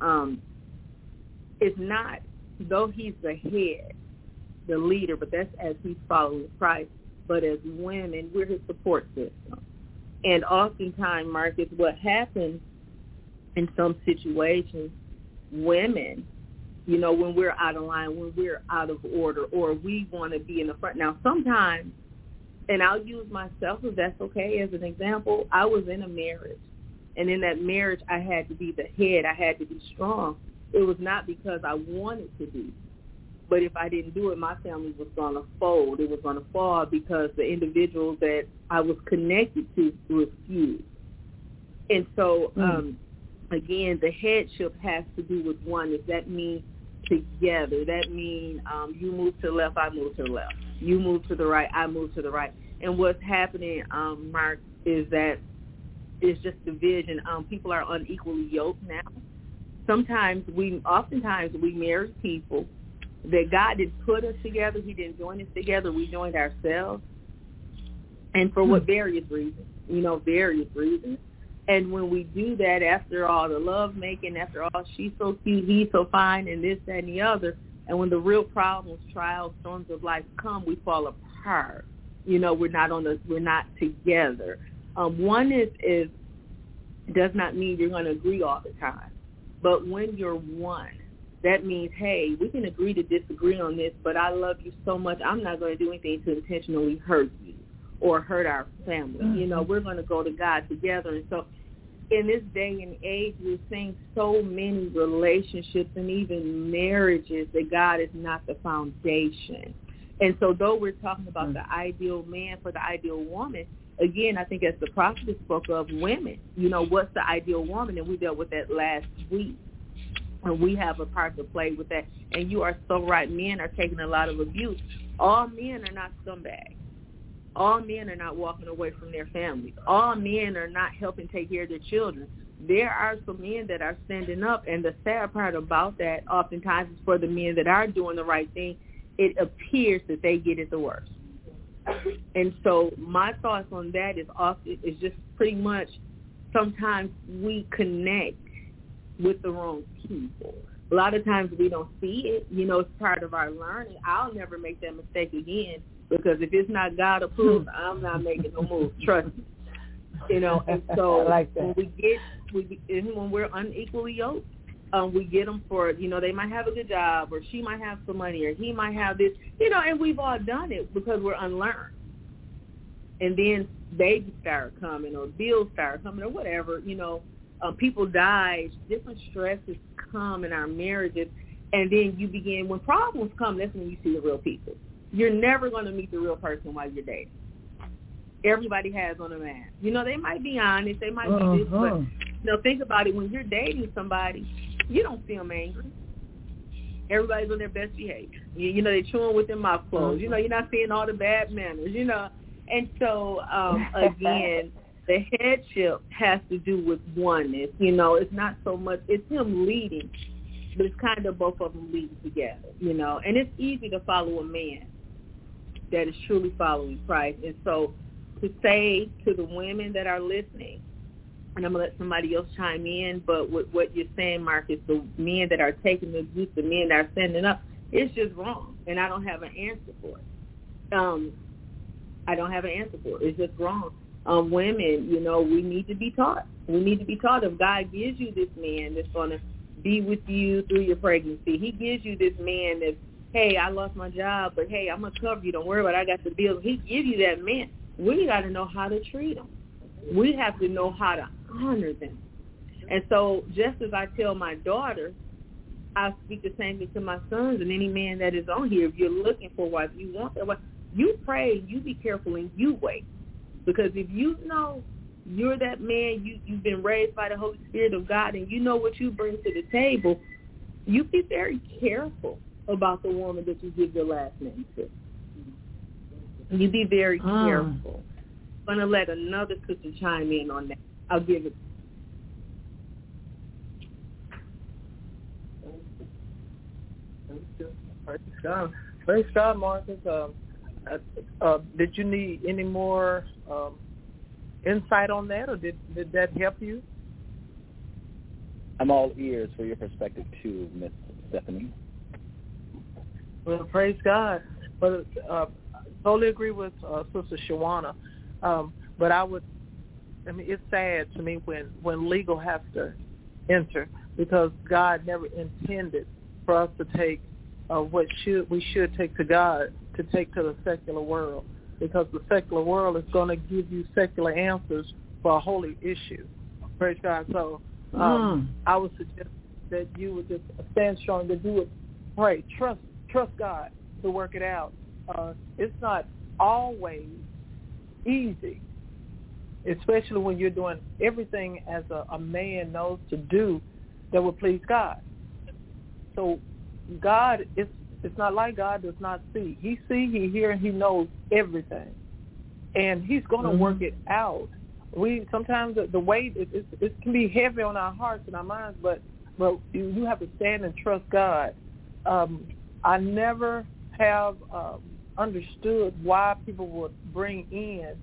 It's not, though he's the head, the leader, but that's as he's following Christ. But as women, we're his support system. And oftentimes, Marcus, what happens in some situations, women, when we're out of line, when we're out of order, or we want to be in the front. Now, sometimes, and I'll use myself if that's okay as an example, I was in a marriage. And in that marriage, I had to be the head. I had to be strong. It was not because I wanted to be. But if I didn't do it, my family was going to fold. It was going to fall because the individuals that I was connected to refused. And so, again, the headship has to do with oneness. That means together. That means you move to the left, I move to the left. You move to the right, I move to the right. And what's happening, Mark, is that it's just division. People are unequally yoked now. Oftentimes we marry people that God didn't put us together. He didn't join us together. We joined ourselves. And for what various reasons, various reasons. And when we do that, after all the love making, after all she's so cute, he's so fine, and this, that, and the other, and when the real problems, trials, storms of life come, we fall apart. We're not together. Oneness does not mean you're going to agree all the time. But when you're one, that means, hey, we can agree to disagree on this, but I love you so much, I'm not going to do anything to intentionally hurt you or hurt our family. We're going to go to God together. And so in this day and age, we're seeing so many relationships and even marriages that God is not the foundation. And so though we're talking about the ideal man for the ideal woman, again, I think as the prophet spoke of women, what's the ideal woman? And we dealt with that last week. And we have a part to play with that. And you are so right. Men are taking a lot of abuse. All men are not scumbags. All men are not walking away from their families. All men are not helping take care of their children. There are some men that are standing up. And the sad part about that oftentimes is for the men that are doing the right thing, it appears that they get it the worst. And so my thoughts on that is just pretty much sometimes we connect with the wrong people. A lot of times we don't see it. It's part of our learning. I'll never make that mistake again because if it's not God approved, I'm not making no move. Trust me. And so like that. when we're unequally yoked, we get them for, they might have a good job or she might have some money or he might have this, and we've all done it because we're unlearned. And then babies start coming or bills start coming or whatever, people die, different stresses come in our marriages, and then you begin, when problems come, that's when you see the real people. You're never going to meet the real person while you're dating. Everybody has on a mask. They might be honest, they might be this, but think about it. When you're dating somebody, you don't see them angry. Everybody's on their best behavior. They're chewing with their mouth closed. You're not seeing all the bad manners, And so, again, the headship has to do with oneness. It's not so much, it's him leading, but it's kind of both of them leading together, And it's easy to follow a man that is truly following Christ. And so to say to the women that are listening, and I'm going to let somebody else chime in, but with what you're saying, Marcus, the men that are taking the abuse, the men that are standing up, it's just wrong, and I don't have an answer for it. I don't have an answer for it. It's just wrong. Women, we need to be taught. We need to be taught if God gives you this man that's going to be with you through your pregnancy. He gives you this man that's, hey, I lost my job, but, hey, I'm going to cover you. Don't worry about it. I got the bills. He gives you that man. We got to know how to treat them. We have to know how to honor them. And so just as I tell my daughter, I speak the same thing to my sons and any man that is on here. If you're looking for a wife, you want that wife, you pray, you be careful, and you wait. Because if you know you're that man, you've been raised by the Holy Spirit of God, and you know what you bring to the table, you be very careful about the woman that you give your last name to. You be very careful. I'm going to let another sister chime in on that. I'll give it. Praise God, Marcus. Did you need any more insight on that, or did that help you? I'm all ears for your perspective too, Miss Stephanie. Well, praise God. But totally agree with Sister Shawana. But it's sad to me when legal has to enter, because God never intended for us to take what we should take to God to take to the secular world, because the secular world is going to give you secular answers for a holy issue. Praise God. So I would suggest that you would just stand strong, that you would pray, trust God to work it out. It's not always easy, especially when you're doing everything as a man knows to do that will please God. So God, it's not like God does not see. He sees, he hears, and he knows everything. And he's going to work it out. Sometimes the weight, it can be heavy on our hearts and our minds, but you have to stand and trust God. I never have understood why people would bring in,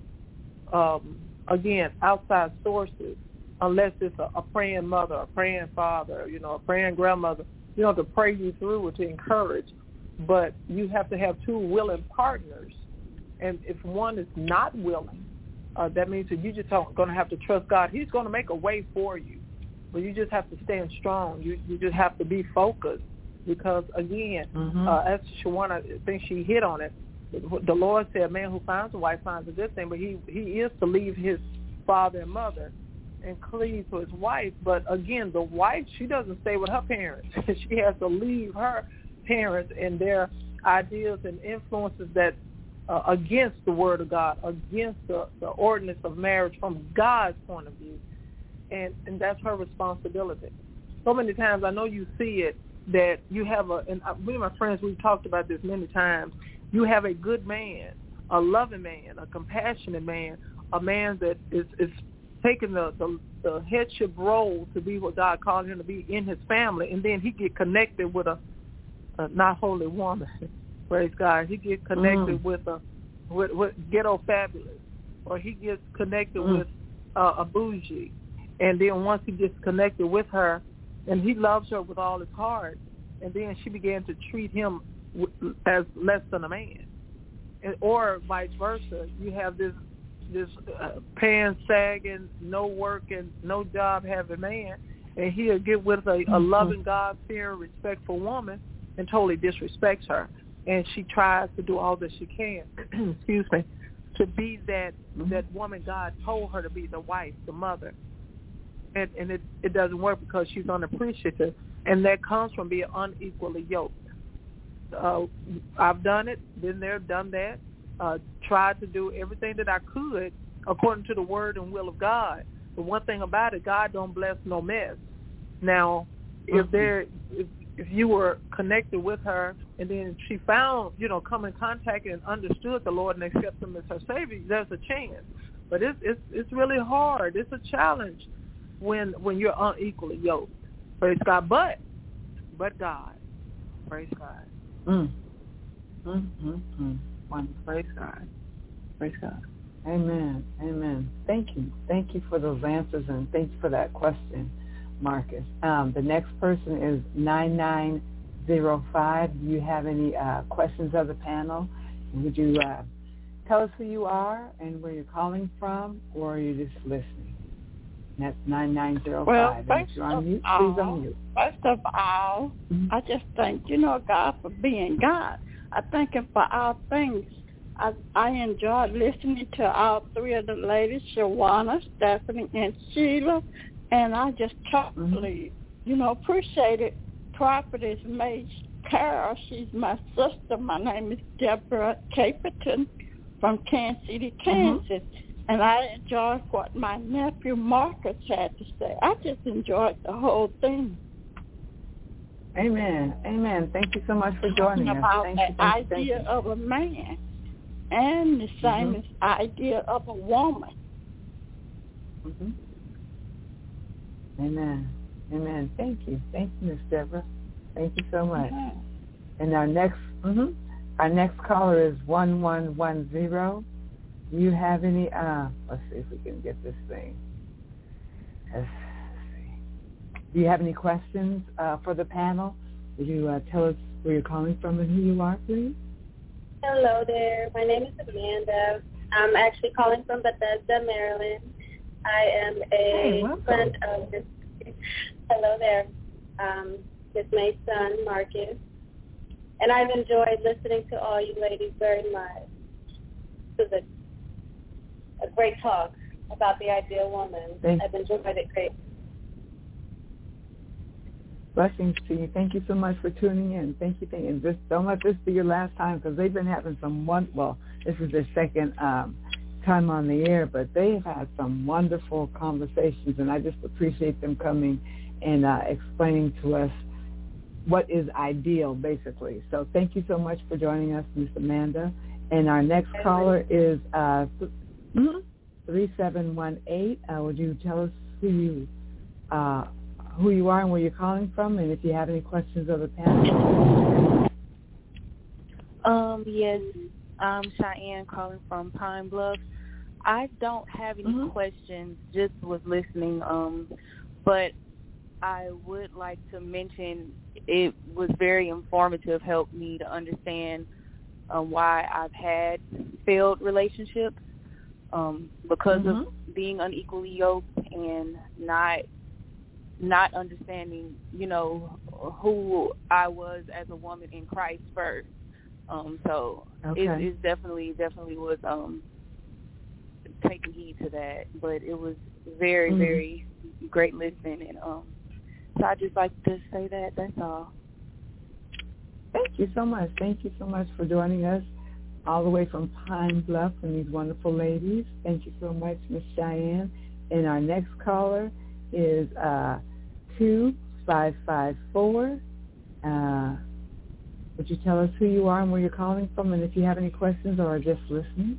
again, outside sources, unless it's a praying mother, a praying father, a praying grandmother, to pray you through or to encourage. But you have to have two willing partners. And if one is not willing, that means that you just are going to have to trust God. He's going to make a way for you, but you just have to stand strong. You just have to be focused, because, again, as Shawana, I think she hit on it, the Lord said, a man who finds a wife finds a good thing, but he is to leave his father and mother and cleave to his wife. But, again, the wife, she doesn't stay with her parents. She has to leave her parents and their ideas and influences that against the word of God, against the ordinance of marriage from God's point of view. And that's her responsibility. So many times, I know you see it, that you have and me and my friends, we've talked about this many times, you have a good man, a loving man, a compassionate man, a man that is taking the headship role to be what God called him to be in his family, and then he get connected with a not holy woman. Praise God. He gets connected with ghetto fabulous, or he gets connected with a bougie, and then once he gets connected with her, and he loves her with all his heart, and then she began to treat him as less than a man, or vice versa. You have this pants sagging, no work and no job having man, and he'll get with a loving, God-fearing, respectful woman and totally disrespects her. And she tries to do all that she can, excuse me, to be that woman God told her to be, the wife, the mother. And it doesn't work because she's unappreciative. And that comes from being unequally yoked. I've done it, been there, done that, tried to do everything that I could according to the word and will of God. But one thing about it, God don't bless no mess. Now, if you were connected with her and then she found, come in contact and understood the Lord and accepted him as her Savior, there's a chance. But it's really hard. It's a challenge when you're unequally yoked. Praise God. But God. Praise God. Praise God. Praise God. Amen. Amen. Thank you. Thank you for those answers, and thanks for that question, Marcus. The next person is 9905. Do you have any questions of the panel? And would you tell us who you are and where you're calling from, or are you just listening? And that's 9905. Well, and if you're on mute, please unmute. First of all, I just thank, God for being God. I thank him for all things. I enjoyed listening to all three of the ladies, Shawana, Stephanie, and Sheila, and I just totally, appreciated Prophetess May Carroll. She's my sister. My name is Deborah Caperton from Kansas City, Kansas, and I enjoyed what my nephew Marcus had to say. I just enjoyed the whole thing. Amen. Amen. Thank you so much for joining us. About the idea of a man. and the same idea of a woman. Mm-hmm. Amen. Thank you, Miss Deborah. Thank you so much. Mm-hmm. And our next caller is 1110. Do you have any? Let's see if we can get this thing. Let's see. Do you have any questions for the panel? Would you tell us where you're calling from and who you are, please? Hello there. My name is Amanda. I'm actually calling from Bethesda, Maryland. I am a friend of this. Hello there. Miss May's son, Marcus. And I've enjoyed listening to all you ladies very much. This was a great talk about the ideal woman. I've enjoyed it great. Blessings to you. Thank you so much for tuning in. Thank you. And just don't let this be your last time, because they've been having this is their second time on the air, but they've had some wonderful conversations, and I just appreciate them coming and explaining to us what is ideal, basically. So thank you so much for joining us, Miss Amanda. And our next caller is 3718. Would you tell us who you are and where you're calling from, and if you have any questions of the panel? Yes, I'm Cheyenne calling from Pine Bluff. I don't have any questions, just was listening, but I would like to mention it was very informative, helped me to understand why I've had failed relationships because of being unequally yoked and not understanding, who I was as a woman in Christ first. It definitely was taking heed to that, but it was very, very great listening, and so I just like to say that. That's all. Thank you so much. Thank you so much for joining us all the way from Pine Bluff and these wonderful ladies. Thank you so much, Miss Cheyenne. And our next caller is 2554. Would you tell us who you are and where you're calling from, and if you have any questions or are just listening?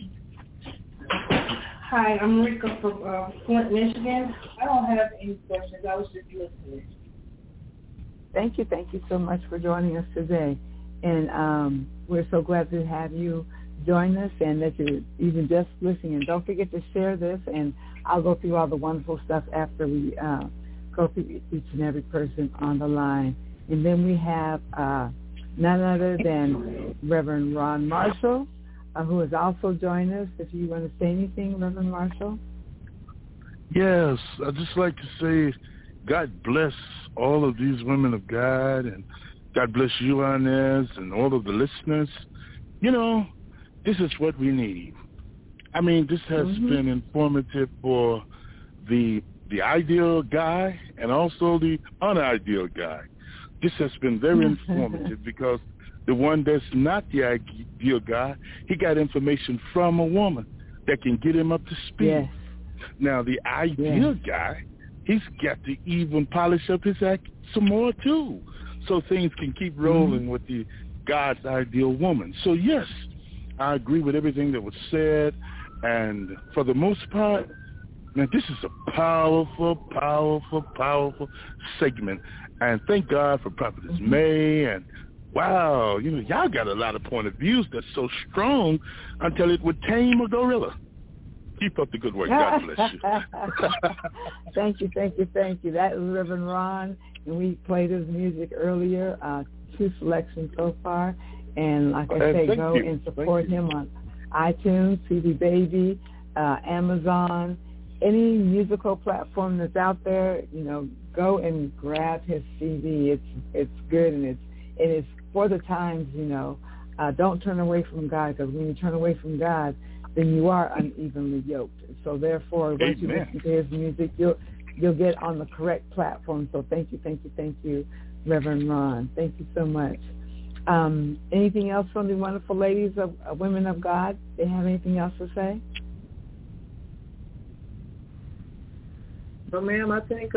Hi, I'm Rika from Flint, Michigan. I don't have any questions. I was just listening. Thank you so much for joining us today. And we're so glad to have you join us and that you're even just listening. And don't forget to share this, and I'll go through all the wonderful stuff after we go through each and every person on the line. And then we have none other than Reverend Ron Marshall, who has also joined us. If you want to say anything, Reverend Marshall? Yes, I'd just like to say God bless all of these women of God, and God bless you, Inez, and all of the listeners. This is what we need. I mean, this has been informative for the ideal guy and also the unideal guy. This has been very informative because the one that's not the ideal guy, he got information from a woman that can get him up to speed. Yes. Now, the ideal guy, he's got to even polish up his act some more, too, so things can keep rolling with the God's ideal woman. So, yes, I agree with everything that was said, and for the most part, now, this is a powerful, powerful, powerful segment, and thank God for Prophetess May, and wow, y'all got a lot of point of views that's so strong until it would tame a gorilla. Keep up the good work. God bless you. Thank you. That is Reverend Ron, and we played his music earlier, 2 selections so far, and like I say, go and support him on iTunes, CD Baby, Amazon, any musical platform that's out there. Go and grab his CD. It's good, and it's for the times. Don't turn away from God, because when you turn away from God, then you are unevenly yoked. So therefore, once you listen to his music, you'll get on the correct platform. So thank you, Reverend Ron. Thank you so much. Anything else from the wonderful ladies of Women of God? They have anything else to say? No, ma'am. I think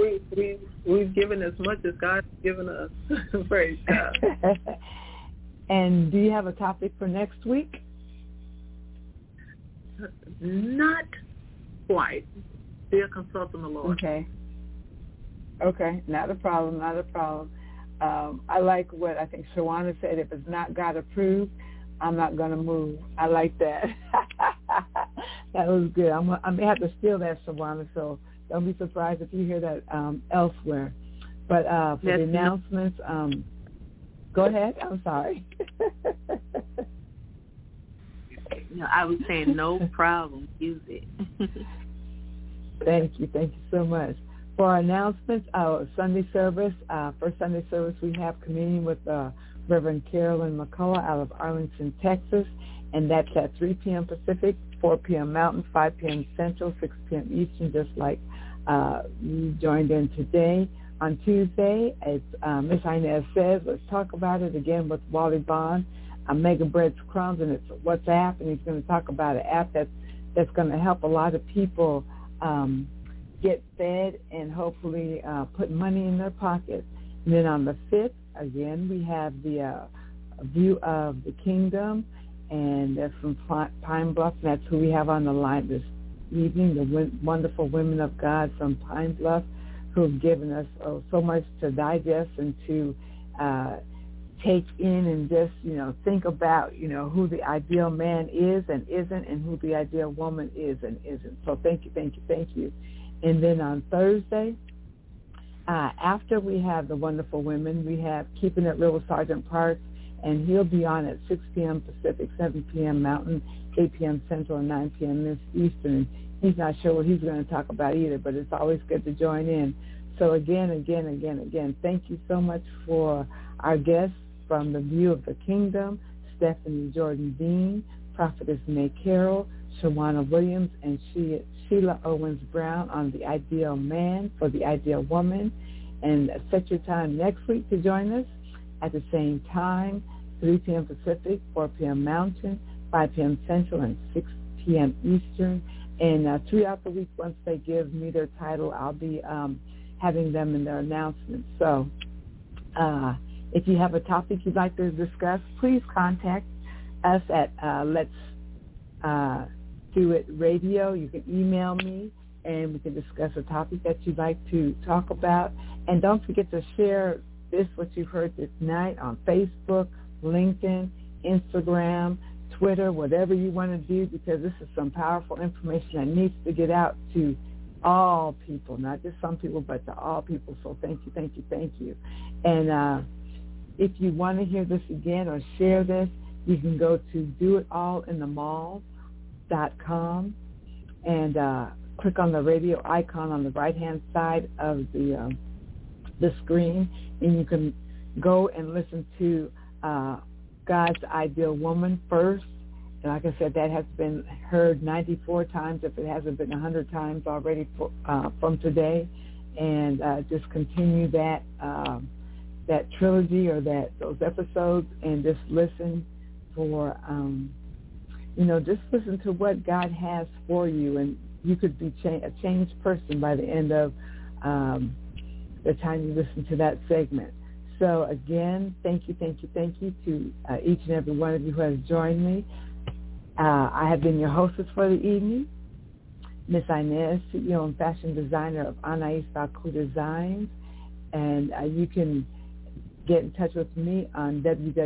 we've given as much as God's given us. Praise God. And do you have a topic for next week? Not quite. Still consulting the Lord. Okay, not a problem. I like what I think Shawana said. If it's not God approved, I'm not going to move. I like that. That was good. I may have to steal that, Shawana, so don't be surprised if you hear that elsewhere. But for the announcements, go ahead. I'm sorry. No, I was saying no problem. Use it. Thank you so much. For our announcements, Sunday service, first Sunday service, we have communion with Reverend Carolyn McCullough out of Arlington, Texas, and that's at 3 p.m. Pacific, 4 p.m. Mountain, 5 p.m. Central, 6 p.m. Eastern, just like you joined in today. On Tuesday, as Miss Inez says, let's talk about it again with Wally Bond, Mega Bread's Crumbs, and it's WhatsApp, and he's going to talk about an app that's going to help a lot of people get fed and hopefully put money in their pockets. And then on the 5th, again, we have the View of the Kingdom, and that's from Pine Bluff, and that's who we have on the line this evening, the wonderful women of God from Pine Bluff, who have given us so much to digest and to take in and just, think about, who the ideal man is and isn't, and who the ideal woman is and isn't. So thank you. And then on Thursday, after we have the wonderful women, we have Keeping It Real with Sergeant Parks, and he'll be on at 6 p.m. Pacific, 7 p.m. Mountain, 8 p.m. Central, and 9 p.m. Eastern. He's not sure what he's going to talk about either, but it's always good to join in. So again, thank you so much for our guests from the View of the Kingdom, Stephanie Jordan Dean, Prophetess May Carroll, Shawana Williams, and Sheila Owens Brown on the ideal man for the ideal woman. And set your time next week to join us at the same time, 3 p.m. Pacific, 4 p.m. Mountain, 5 p.m. Central, and 6 p.m. Eastern. And throughout the week, once they give me their title, I'll be having them in their announcements. So if you have a topic you'd like to discuss, please contact us at Let's Do It Radio. You can email me, and we can discuss a topic that you'd like to talk about. And don't forget to share what you've heard this night on Facebook, LinkedIn, Instagram, Twitter, whatever you want to do, because this is some powerful information that needs to get out to all people, not just some people, but to all people. So thank you. And if you want to hear this again or share this, you can go to doitallinthemall.com and click on the radio icon on the right-hand side of the screen, and you can go and listen to God's Ideal Woman first. And like I said, that has been heard 94 times, if it hasn't been 100 times already from today. And just continue that trilogy or those episodes, and just listen for, just listen to what God has for you. And you could be a changed person by the end of the time you listen to that segment. So again, thank you to each and every one of you who has joined me. I have been your hostess for the evening, Miss Inez, CEO and fashion designer of Anais Baku Designs. And you can get in touch with me on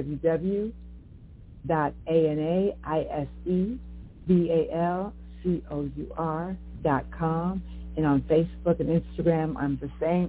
www.ANAISEBALCOUR.com. And on Facebook and Instagram, I'm the same,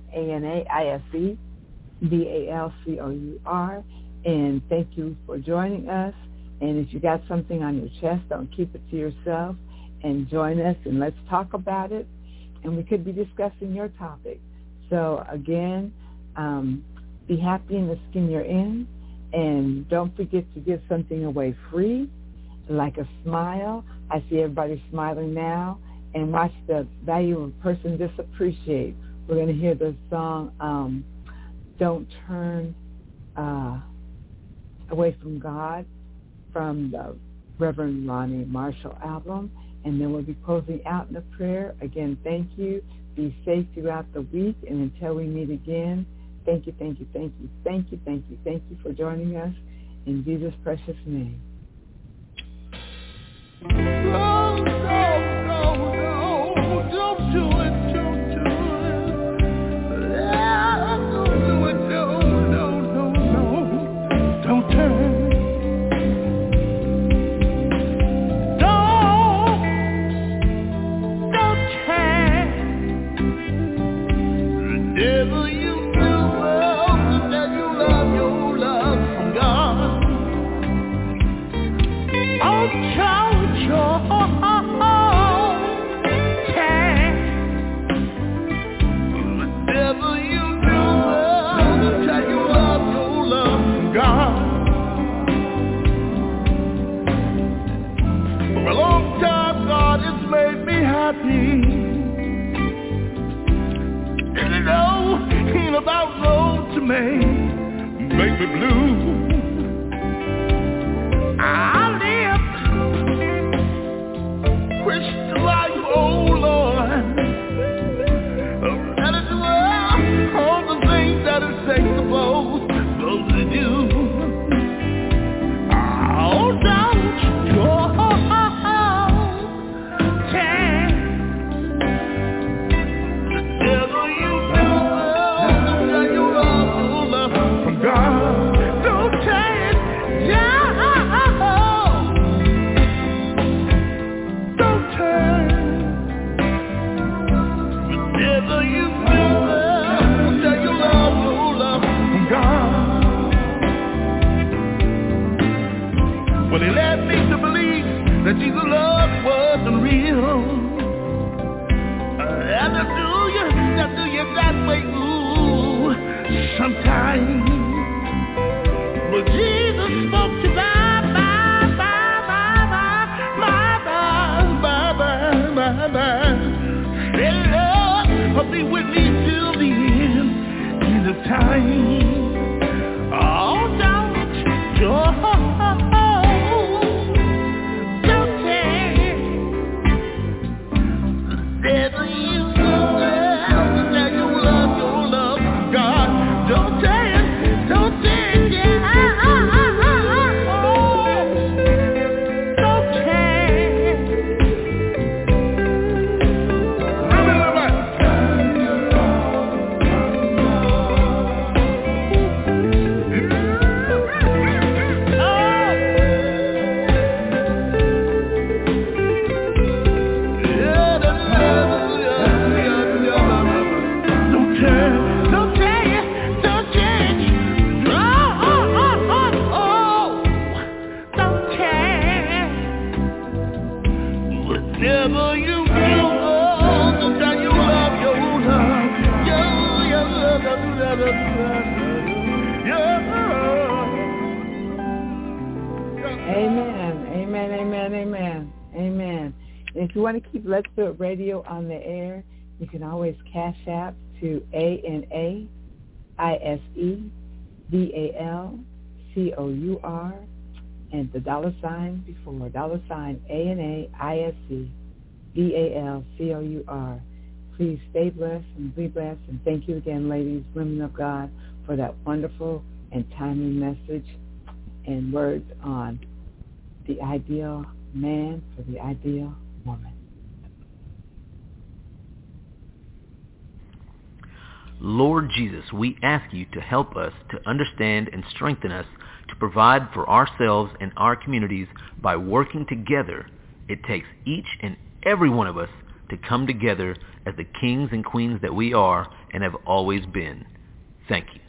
ANAISEBALCOUR. And thank you for joining us. And if you got something on your chest, don't keep it to yourself, and join us, and let's talk about it. And we could be discussing your topic. So again, be happy in the skin you're in, and don't forget to give something away free, like a smile. I see everybody smiling now. And watch the value of a person disappreciate. We're going to hear the song, Don't Turn Away from God, from the Reverend Ronnie Marshall album. And then we'll be closing out in a prayer. Again, thank you. Be safe throughout the week. And until we meet again, thank you for joining us. In Jesus' precious name. No, don't do it, don't do it. Yeah, don't do it, no, don't turn. About road to make me blue. I live Christian life, oh Lord. That is all the things that it takes supposed to do. Oh, don't go. That Jesus' love wasn't real. And I do you that way, ooh, sometimes. But Jesus spoke to said, Lord, I'll be with me till the end of time. Oh, don't go. If you want to keep Let's Do It Radio on the air, you can always cash app to ANAISEVALCOUR and the $ before, $ANAISEVALCOUR. Please stay blessed and be blessed. And thank you again, ladies, women of God, for that wonderful and timely message and words on the ideal man for the ideal woman. Lord Jesus, we ask you to help us to understand and strengthen us to provide for ourselves and our communities by working together. It takes each and every one of us to come together as the kings and queens that we are and have always been. Thank you.